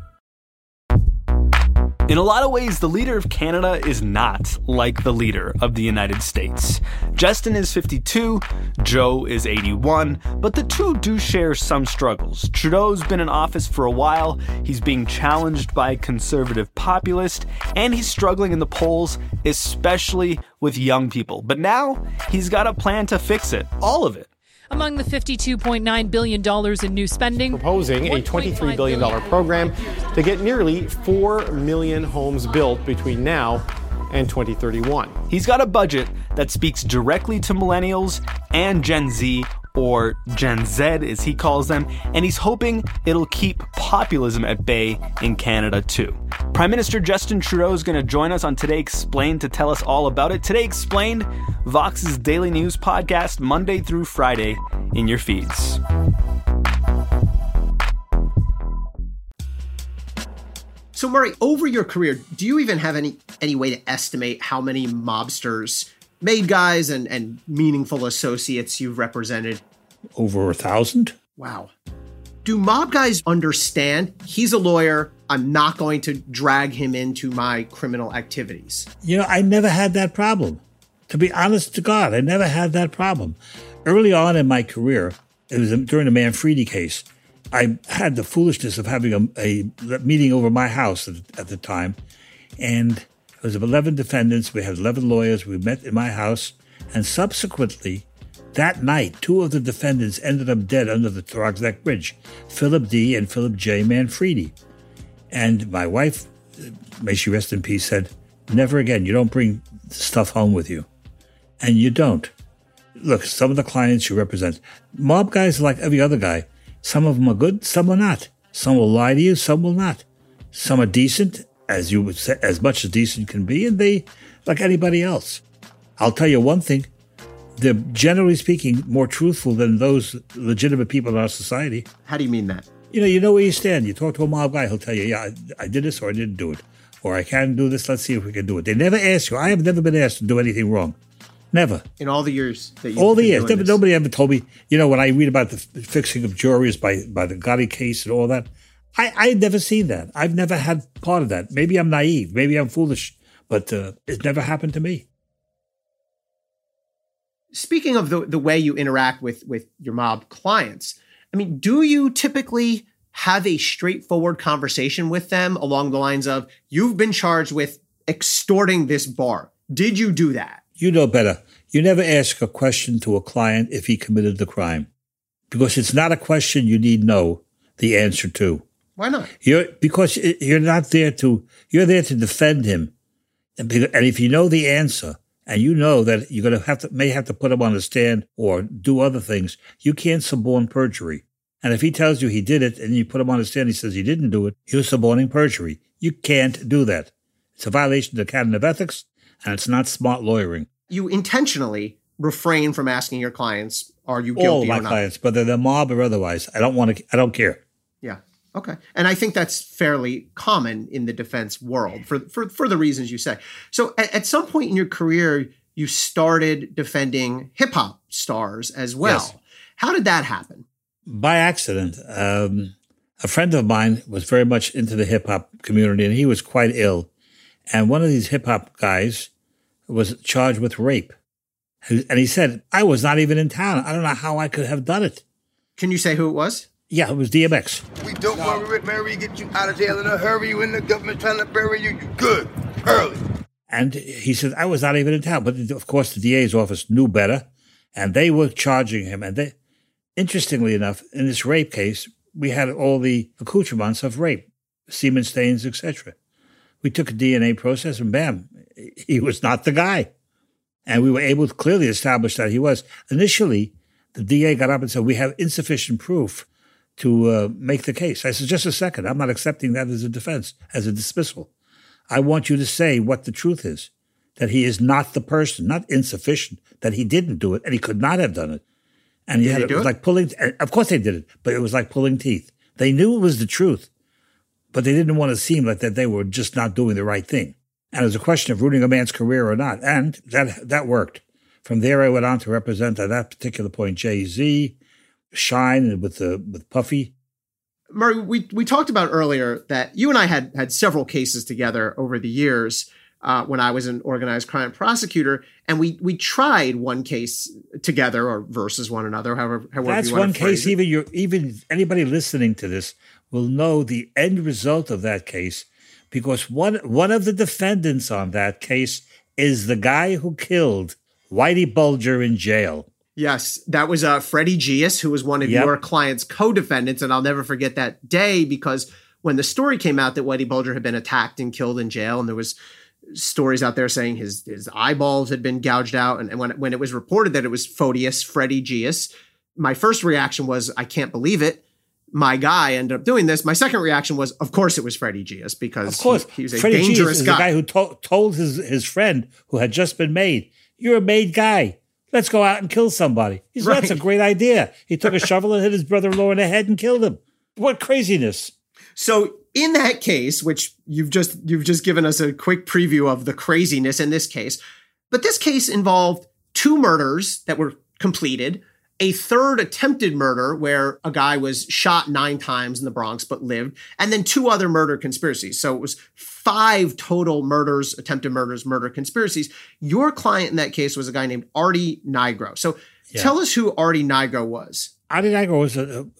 In a lot of ways, the leader of Canada is not like the leader of the United States. Justin is fifty-two, Joe is eighty-one, but the two do share some struggles. Trudeau's been in office for a while, he's being challenged by a conservative populist, and he's struggling in the polls, especially with young people. But now, he's got a plan to fix it, all of it. Among the fifty-two point nine billion dollars in new spending, proposing a twenty-three billion dollars program to get nearly four million homes built between now and twenty thirty-one. He's got a budget that speaks directly to millennials and Gen Z, or Gen Z as he calls them, and he's hoping it'll keep populism at bay in Canada too. Prime Minister Justin Trudeau is going to join us on Today Explained to tell us all about it. Today Explained, Vox's daily news podcast, Monday through Friday in your feeds. So Murray, over your career, do you even have any any way to estimate how many mobsters, made guys and, and meaningful associates you've represented? Over a thousand? Wow. Do mob guys understand he's a lawyer, I'm not going to drag him into my criminal activities? You know, I never had that problem. To be honest to God, I never had that problem. Early on in my career, it was during the Manfredi case, I had the foolishness of having a, a meeting over my house at, at the time, and it was of eleven defendants. We had eleven lawyers. We met in my house, and subsequently, that night, two of the defendants ended up dead under the Throgs Neck Bridge, Philip D. and Philip J. Manfredi. And my wife, may she rest in peace, said, never again. You don't bring stuff home with you. And you don't. Look, some of the clients you represent, mob guys are like every other guy. Some of them are good, some are not. Some will lie to you, some will not. Some are decent, as you would say, as much as decent can be, and they, like anybody else. I'll tell you one thing. They're, generally speaking, more truthful than those legitimate people in our society. How do you mean that? You know, you know where you stand. You talk to a mob guy, he'll tell you, yeah, I, I did this or I didn't do it. Or I can do this, let's see if we can do it. They never ask you. I have never been asked to do anything wrong. Never. In all the years that you've All the been years. doing Never, this. nobody ever told me, you know, when I read about the fixing of juries by, by the Gotti case and all that, I, I had never seen that. I've never had part of that. Maybe I'm naive. Maybe I'm foolish. But uh, it never happened to me. Speaking of the, the way you interact with, with your mob clients, I mean, do you typically have a straightforward conversation with them along the lines of, you've been charged with extorting this bar. Did you do that? You know better. You never ask a question to a client if he committed the crime. Because it's not a question you need know the answer to. Why not? You're because you're not there to, you're there to defend him. And if you know the answer, and you know that you're going to have to, may have to put him on the stand or do other things, you can't suborn perjury. And if he tells you he did it and you put him on the stand, he says he didn't do it, you're suborning perjury. You can't do that. It's a violation of the canon of ethics, and it's not smart lawyering. You intentionally refrain from asking your clients, are you guilty All or my not? clients, whether they're mob or otherwise, I don't want to, I don't care. Yeah. Okay. And I think that's fairly common in the defense world for, for, for the reasons you say. So at, at some point in your career, you started defending hip hop stars as well. Yes. How did that happen? By accident. Um, a friend of mine was very much into the hip hop community, and he was quite ill. And one of these hip hop guys was charged with rape. And he said, I was not even in town. I don't know how I could have done it. Can you say who it was? Yeah, it was D M X. We don't worry with Mary, get you out of jail in a hurry. When the government trying to bury you, you good, early. And he said, I was not even in town. But of course, the D A's office knew better, and they were charging him. And they, interestingly enough, in this rape case, we had all the accoutrements of rape, semen stains, et cetera. We took a D N A process, and bam, he was not the guy. And we were able to clearly establish that he was. Initially, the D A got up and said, we have insufficient proof to uh, make the case. I said, just a second. I'm not accepting that as a defense, as a dismissal. I want you to say what the truth is, that he is not the person, not insufficient, that he didn't do it, and he could not have done it. And you Did had, he it do was it? like pulling, of course they did it, but it was like pulling teeth. They knew it was the truth, but they didn't want to seem like that they were just not doing the right thing. And it was a question of ruining a man's career or not. And that that worked. From there, I went on to represent at that particular point Jay-Z, Shine with the with Puffy. Murray, we, we talked about earlier that you and I had had several cases together over the years uh, when I was an organized crime prosecutor, and we we tried one case together or versus one another, however, however That's you want one to phrase case. it. Even you, even anybody listening to this will know the end result of that case, because one one of the defendants on that case is the guy who killed Whitey Bulger in jail. Yes, that was uh, Freddie Gius, who was one of Yep. your client's co-defendants, and I'll never forget that day because when the story came out that Whitey Bulger had been attacked and killed in jail, and there was stories out there saying his his eyeballs had been gouged out, and, and when when it was reported that it was Photius Freddie Gius, my first reaction was, I can't believe it. My guy ended up doing this. My second reaction was, of course, it was Freddie Gius because Of course, he, he was a Freddie Gius dangerous is guy. the guy who to- told his his friend who had just been made, "You're a made guy. Let's go out and kill somebody." He said, "That's a Right. great idea." He took a shovel and hit his brother-in-law in the head and killed him. What craziness! So in that case, which you've just you've just given us a quick preview of the craziness in this case, but this case involved two murders that were completed, a third attempted murder where a guy was shot nine times in the Bronx but lived, and then two other murder conspiracies. So it was five total murders, attempted murders, murder conspiracies. Your client in that case was a guy named Artie Nigro. So Yeah. tell us who Artie Nigro was. Artie Nigro was a,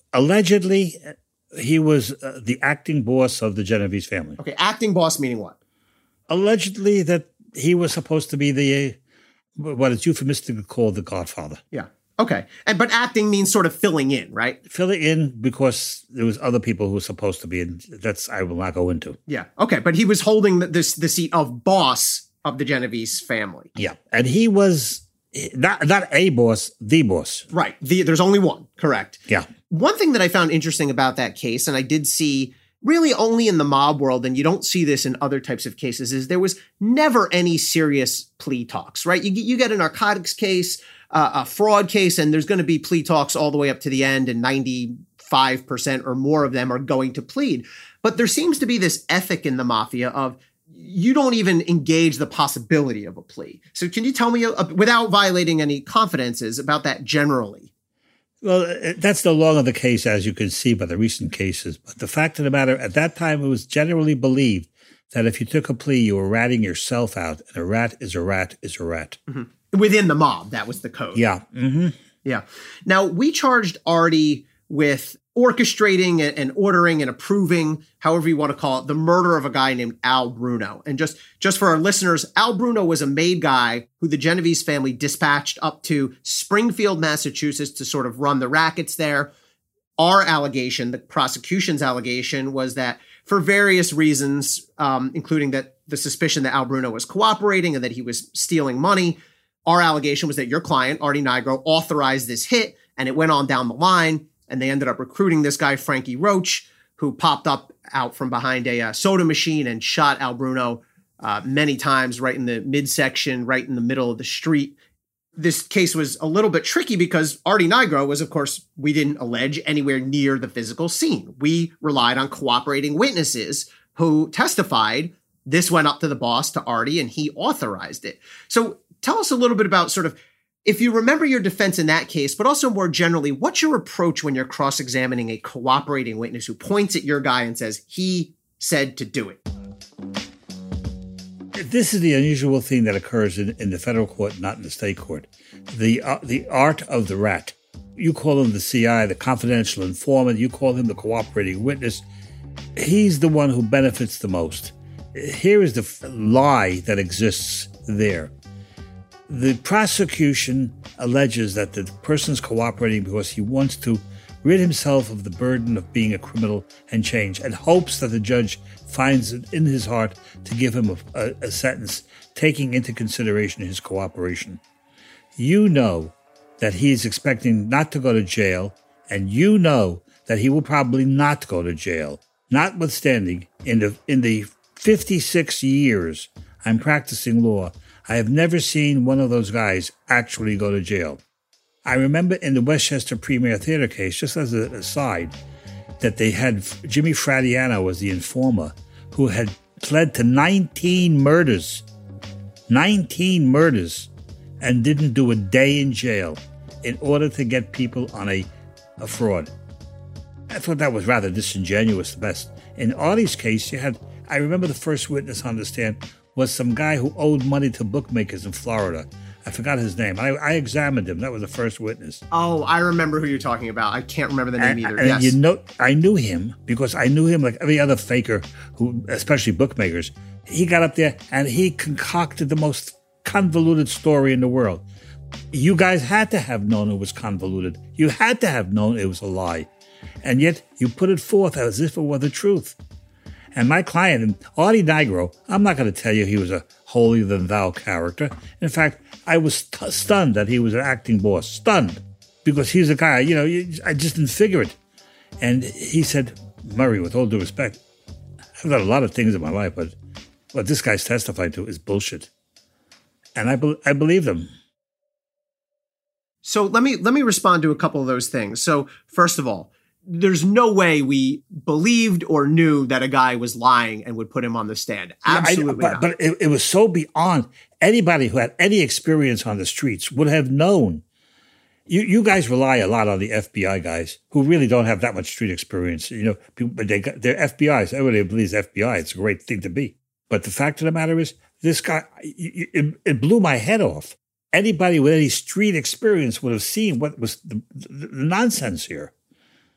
Allegedly, he was uh, the acting boss of the Genovese family. Okay, acting boss meaning what? Allegedly that he was supposed to be the, uh, what is euphemistically called the Godfather. Yeah. Okay. And but acting means sort of filling in, right? Filling in because there was other people who were supposed to be, and that's I will not go into. Yeah. Okay. But he was holding the, this the seat of boss of the Genovese family. Yeah. And he was not not a boss, the boss. Right. The, there's only one. Correct. Yeah. One thing that I found interesting about that case, and I did see really only in the mob world, and you don't see this in other types of cases, is there was never any serious plea talks, right? You, you get a narcotics case, uh, a fraud case, and there's going to be plea talks all the way up to the end, and ninety-five percent or more of them are going to plead. But there seems to be this ethic in the mafia of you don't even engage the possibility of a plea. So can you tell me, uh, without violating any confidences, about that generally? Well, that's no longer the case, as you can see by the recent cases. But the fact of the matter, at that time, it was generally believed that if you took a plea, you were ratting yourself out, and a rat is a rat is a rat. Mm-hmm. Within the mob, that was the code. Yeah. Mm-hmm. Yeah. Now, we charged Artie with orchestrating and ordering and approving, however you want to call it, the murder of a guy named Al Bruno. And just, just for our listeners, Al Bruno was a made guy who the Genovese family dispatched up to Springfield, Massachusetts to sort of run the rackets there. Our allegation, the prosecution's allegation, was that for various reasons, um, including that the suspicion that Al Bruno was cooperating and that he was stealing money, our allegation was that your client, Artie Nigro, authorized this hit, and it went on down the line. And they ended up recruiting this guy, Frankie Roach, who popped up out from behind a uh, soda machine and shot Al Bruno uh, many times right in the midsection, right in the middle of the street. This case was a little bit tricky because Artie Nigro was, of course, we didn't allege anywhere near the physical scene. We relied on cooperating witnesses who testified this went up to the boss, to Artie, and he authorized it. So tell us a little bit about sort of, if you remember your defense in that case, but also more generally, what's your approach when you're cross-examining a cooperating witness who points at your guy and says, he said to do it? This is the unusual thing that occurs in, in the federal court, not in the state court. The, uh, the art of the rat. You call him the C I, the confidential informant. You call him the cooperating witness. He's the one who benefits the most. Here is the f- lie that exists there. The prosecution alleges that the person's cooperating because he wants to rid himself of the burden of being a criminal and change, and hopes that the judge finds it in his heart to give him a, a, a sentence taking into consideration his cooperation. You know that he is expecting not to go to jail, and you know that he will probably not go to jail. Notwithstanding, in the in the fifty-six years I'm practicing law, I have never seen one of those guys actually go to jail. I remember in the Westchester Premier Theater case, just as an aside, that they had Jimmy Fradiano was the informer who had pled to nineteen murders, nineteen murders, and didn't do a day in jail in order to get people on a, a fraud. I thought that was rather disingenuous at best. In Artie's case, you had, I remember the first witness on the stand was some guy who owed money to bookmakers in Florida. I forgot his name. I, I examined him. That was the first witness. Oh, I remember who you're talking about. I can't remember the name and, either. And yes. You know, I knew him because I knew him like every other faker, who, especially bookmakers. He got up there and he concocted the most convoluted story in the world. You guys had to have known it was convoluted. You had to have known it was a lie. And yet you put it forth as if it were the truth. And my client, Artie Nigro, I'm not going to tell you he was a holier-than-thou character. In fact, I was t- stunned that he was an acting boss. Stunned. Because he's a guy, you know, I just didn't figure it. And he said, Murray, with all due respect, I've done a lot of things in my life, but what this guy's testified to is bullshit. And I, be- I believe them. So let me let me respond to a couple of those things. So first of all, there's no way we believed or knew that a guy was lying and would put him on the stand. Absolutely yeah, I, but, not. But it, it was so beyond anybody who had any experience on the streets would have known. You you guys rely a lot on the F B I guys who really don't have that much street experience. You know, but they got, they're F B Is. Everybody believes F B I. It's a great thing to be. But the fact of the matter is, this guy, it, it blew my head off. Anybody with any street experience would have seen what was the, the, the nonsense here.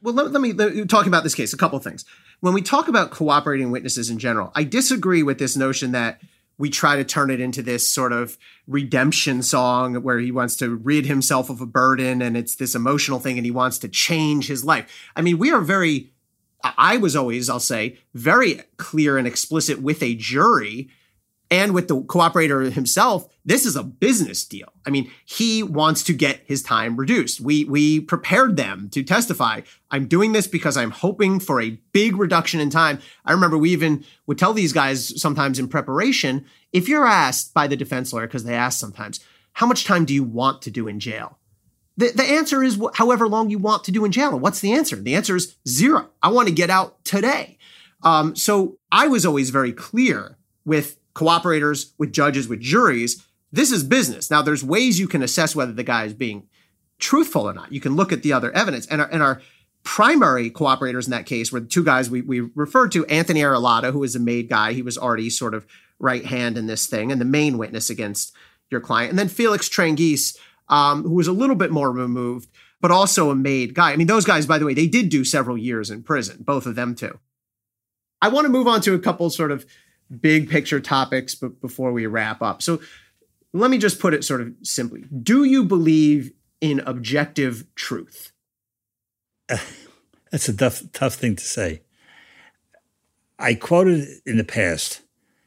Well, let, let me let me talk about this case. A couple of things. When we talk about cooperating witnesses in general, I disagree with this notion that we try to turn it into this sort of redemption song where he wants to rid himself of a burden and it's this emotional thing and he wants to change his life. I mean, we are very, I was always, I'll say, very clear and explicit with a jury and with the cooperator himself. This is a business deal. I mean, he wants to get his time reduced. We we prepared them to testify. I'm doing this because I'm hoping for a big reduction in time. I remember we even would tell these guys sometimes in preparation, if you're asked by the defense lawyer, because they ask sometimes, how much time do you want to do in jail? The, the answer is wh- however long you want to do in jail. And what's the answer? The answer is zero. I want to get out today. Um, so I was always very clear with cooperators, with judges, with juries. This is business. Now, there's ways you can assess whether the guy is being truthful or not. You can look at the other evidence. And our, and our primary cooperators in that case were the two guys we, we referred to, Anthony Aralata, who was a made guy. He was already sort of right hand in this thing and the main witness against your client. And then Felix Tranguise, um, who was a little bit more removed, but also a made guy. I mean, those guys, by the way, they did do several years in prison, both of them too. I want to move on to a couple sort of big picture topics but before we wrap up. So let me just put it sort of simply. Do you believe in objective truth? Uh, that's a tough, tough thing to say. I quoted in the past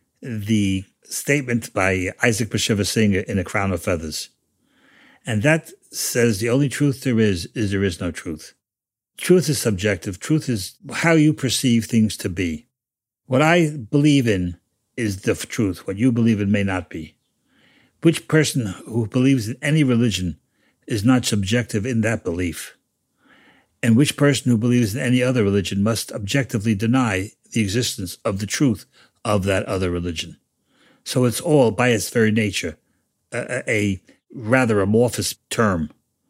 the statement by Isaac Bashevis Singer in A Crown of Feathers. And that says the only truth there is, is there is no truth. Truth is subjective. Truth is how you perceive things to be. What I believe in is the truth. What you believe in may not be. Which person who believes in any religion is not subjective in that belief? And which person who believes in any other religion must objectively deny the existence of the truth of that other religion? So it's all, by its very nature, a, a rather amorphous term.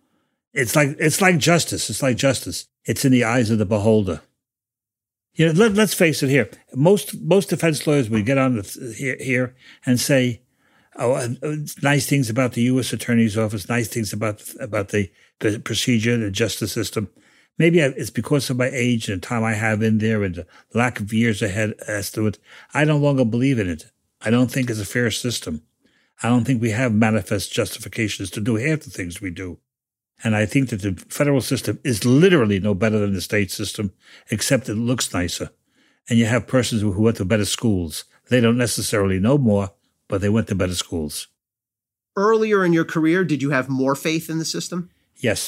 It's like it's like justice. It's like justice. It's in the eyes of the beholder. You know, let, let's face it here. Most most defense lawyers would get on the, here, here and say, oh, uh, nice things about the U S Attorney's Office, nice things about about the, the procedure, the justice system. Maybe it's because of my age and the time I have in there and the lack of years ahead as to it. I no longer believe in it. I don't think it's a fair system. I don't think we have manifest justifications to do half the things we do. And I think that the federal system is literally no better than the state system, except it looks nicer. And you have persons who went to better schools. They don't necessarily know more, but they went to better schools. Earlier in your career, did you have more faith in the system? Yes.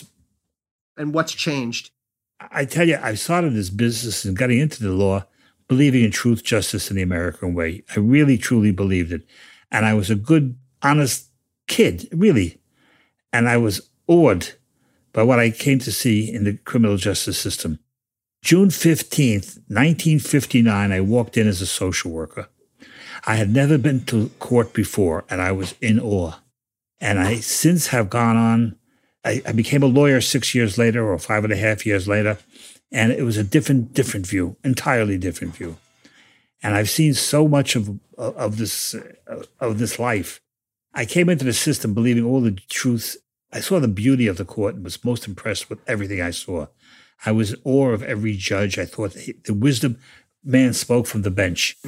And what's changed? I tell you, I started this business and getting into the law, believing in truth, justice, and the American way. I really, truly believed it. And I was a good, honest kid, really. And I was awed by what I came to see in the criminal justice system. June fifteenth, nineteen fifty-nine, I walked in as a social worker. I had never been to court before, and I was in awe. And I since have gone on. I, I became a lawyer six years later or five and a half years later, and it was a different, different view, entirely different view. And I've seen so much of of this of this life. I came into the system believing all the truth. I saw the beauty of the court and was most impressed with everything I saw. I was in awe of every judge. I thought the wisdom man spoke from the bench.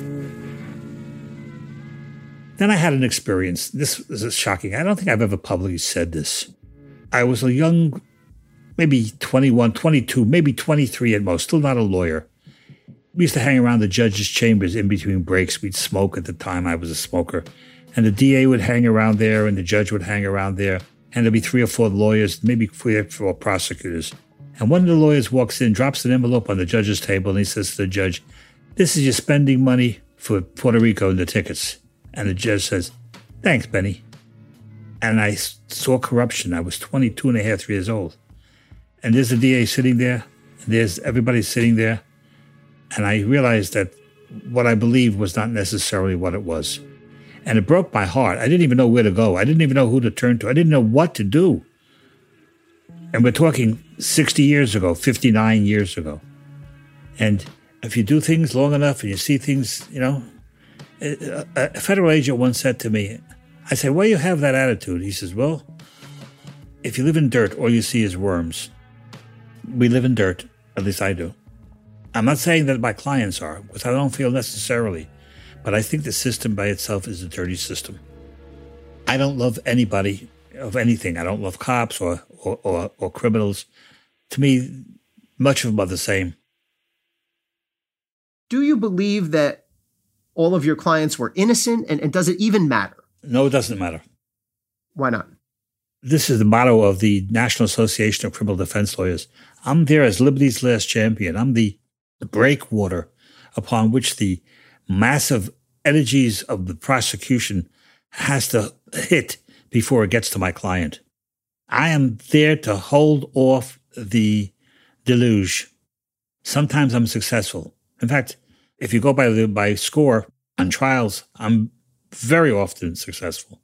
Then I had an experience. This is shocking. I don't think I've ever publicly said this. I was a young, maybe twenty-one, twenty-two, maybe twenty-three at most, still not a lawyer. We used to hang around the judges' chambers in between breaks. We'd smoke at the time. I was a smoker. And the D A would hang around there and the judge would hang around there. And there'd be three or four lawyers, maybe three or four prosecutors. And one of the lawyers walks in, drops an envelope on the judge's table, and he says to the judge, "This is your spending money for Puerto Rico and the tickets." And the judge says, "Thanks, Benny." And I saw corruption. I was twenty-two and a half years old. And there's the D A sitting there, and there's everybody sitting there. And I realized that what I believed was not necessarily what it was. And it broke my heart. I didn't even know where to go. I didn't even know who to turn to. I didn't know what to do. And we're talking sixty years ago, fifty-nine years ago. And if you do things long enough and you see things, you know, a, a federal agent once said to me, I said, "Why do you have that attitude?" He says, "Well, if you live in dirt, all you see is worms." We live in dirt. At least I do. I'm not saying that my clients are, because I don't feel necessarily, but I think the system by itself is a dirty system. I don't love anybody of anything. I don't love cops or, or, or, or criminals. To me, much of them are the same. Do you believe that all of your clients were innocent, and, and does it even matter? No, it doesn't matter. Why not? This is the motto of the National Association of Criminal Defense Lawyers. I'm there as liberty's last champion. I'm the, the breakwater upon which the massive energies of the prosecution has to hit before it gets to my client. I am there to hold off the deluge. Sometimes I'm successful. In fact, if you go by the by score on trials, I'm very often successful.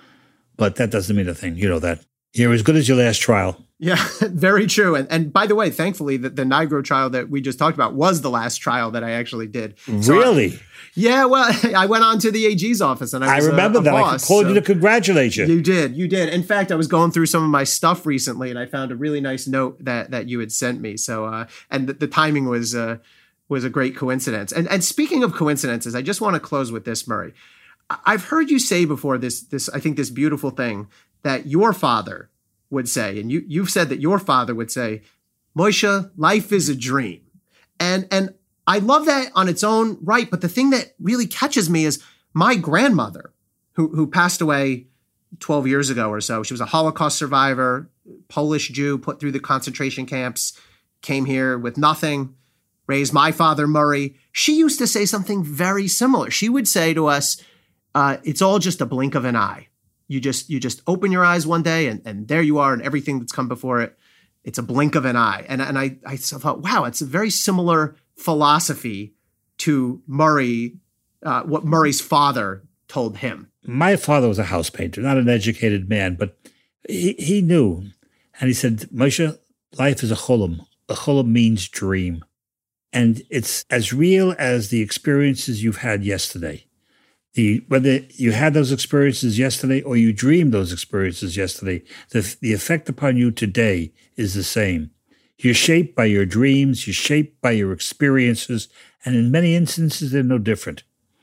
But that doesn't mean a thing. You know that. You're as good as your last trial. Yeah, very true. And and by the way, thankfully, the, the Nigro trial that we just talked about was the last trial that I actually did. So really? I, yeah, well, I went on to the A G's office and I was I remember a, a that. boss, I called so. you to congratulate you. You did. You did. In fact, I was going through some of my stuff recently and I found a really nice note that that you had sent me. So, uh, and the, the timing was uh, was a great coincidence. And and speaking of coincidences, I just want to close with this, Murray. I've heard you say before this, this I think this beautiful thing that your father would say, and you, you've said that your father would say, Moshe, life is a dream. And, and I love that on its own right. But the thing that really catches me is my grandmother, who, who passed away twelve years ago or so. She was a Holocaust survivor, Polish Jew, put through the concentration camps, came here with nothing, raised my father, Murray. She used to say something very similar. She would say to us, uh, it's all just a blink of an eye. You just you just open your eyes one day and, and there you are, and everything that's come before it, it's a blink of an eye. And, and I, I thought, wow, it's a very similar philosophy to Murray, uh, what Murray's father told him. My father was a house painter, not an educated man, but he, he knew. And he said, Moshe, life is a cholam. A cholam means dream. And it's as real as the experiences you've had yesterday. The, whether you had those experiences yesterday or you dreamed those experiences yesterday, the, the effect upon you today is the same. You're shaped by your dreams, you're shaped by your experiences, and in many instances, they're no different.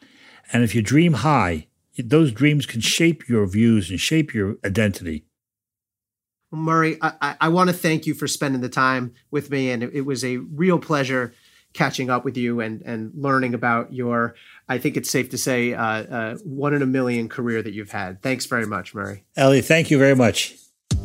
And if you dream high, those dreams can shape your views and shape your identity. Well, Murray, I, I, I want to thank you for spending the time with me, and it, it was a real pleasure catching up with you and, and learning about your, I think it's safe to say, uh, uh, one in a million career that you've had. Thanks very much, Murray. Ellie, thank you very much.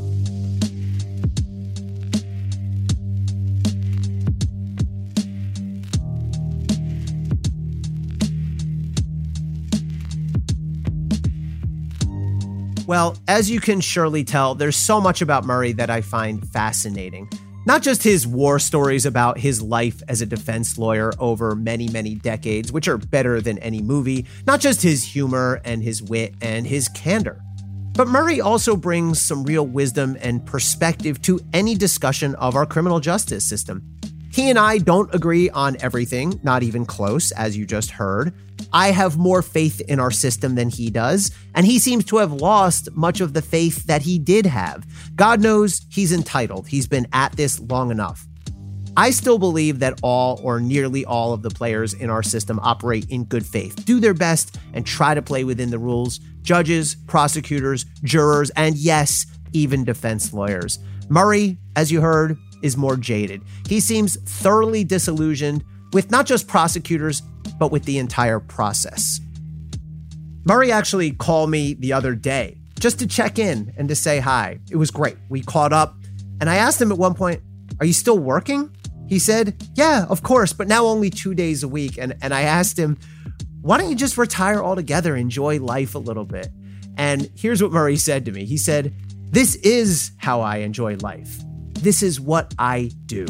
Well, as you can surely tell, there's so much about Murray that I find fascinating. Not just his war stories about his life as a defense lawyer over many, many decades, which are better than any movie, not just his humor and his wit and his candor. But Murray also brings some real wisdom and perspective to any discussion of our criminal justice system. He and I don't agree on everything, not even close, as you just heard. I have more faith in our system than he does, and he seems to have lost much of the faith that he did have. God knows he's entitled. He's been at this long enough. I still believe that all or nearly all of the players in our system operate in good faith, do their best, and try to play within the rules. Judges, prosecutors, jurors, and yes, even defense lawyers. Murray, as you heard, is more jaded. He seems thoroughly disillusioned with not just prosecutors, but with the entire process. Murray actually called me the other day just to check in and to say hi. It was great. We caught up, and I asked him at one point, are you still working? He said, yeah, of course, but now only two days a week. And, and I asked him, why don't you just retire altogether, enjoy life a little bit? And here's what Murray said to me. He said, this is how I enjoy life. This is what I do.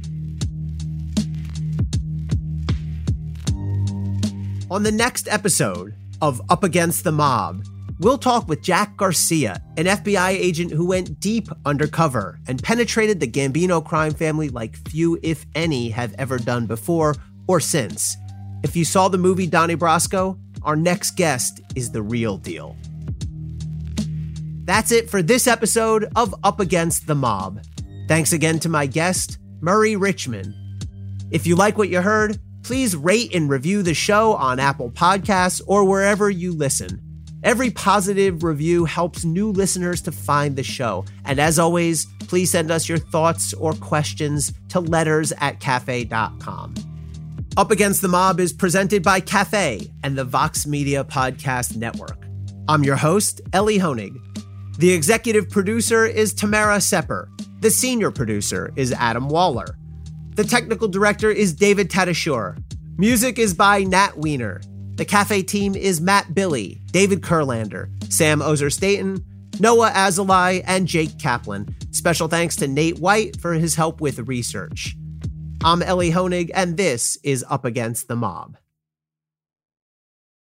On the next episode of Up Against the Mob, we'll talk with Jack Garcia, an F B I agent who went deep undercover and penetrated the Gambino crime family like few, if any, have ever done before or since. If you saw the movie Donnie Brasco, our next guest is the real deal. That's it for this episode of Up Against the Mob. Thanks again to my guest, Murray Richman. If you like what you heard, please rate and review the show on Apple Podcasts or wherever you listen. Every positive review helps new listeners to find the show. And as always, please send us your thoughts or questions to letters at cafe dot com. Up Against the Mob is presented by Cafe and the Vox Media Podcast Network. I'm your host, Ellie Honig. The executive producer is Tamara Sepper. The senior producer is Adam Waller. The technical director is David Tadashur. Music is by Nat Weiner. The Cafe team is Matt Billy, David Kurlander, Sam Ozer-Staten, Noah Azulai, and Jake Kaplan. Special thanks to Nate White for his help with research. I'm Ellie Honig, and this is Up Against the Mob.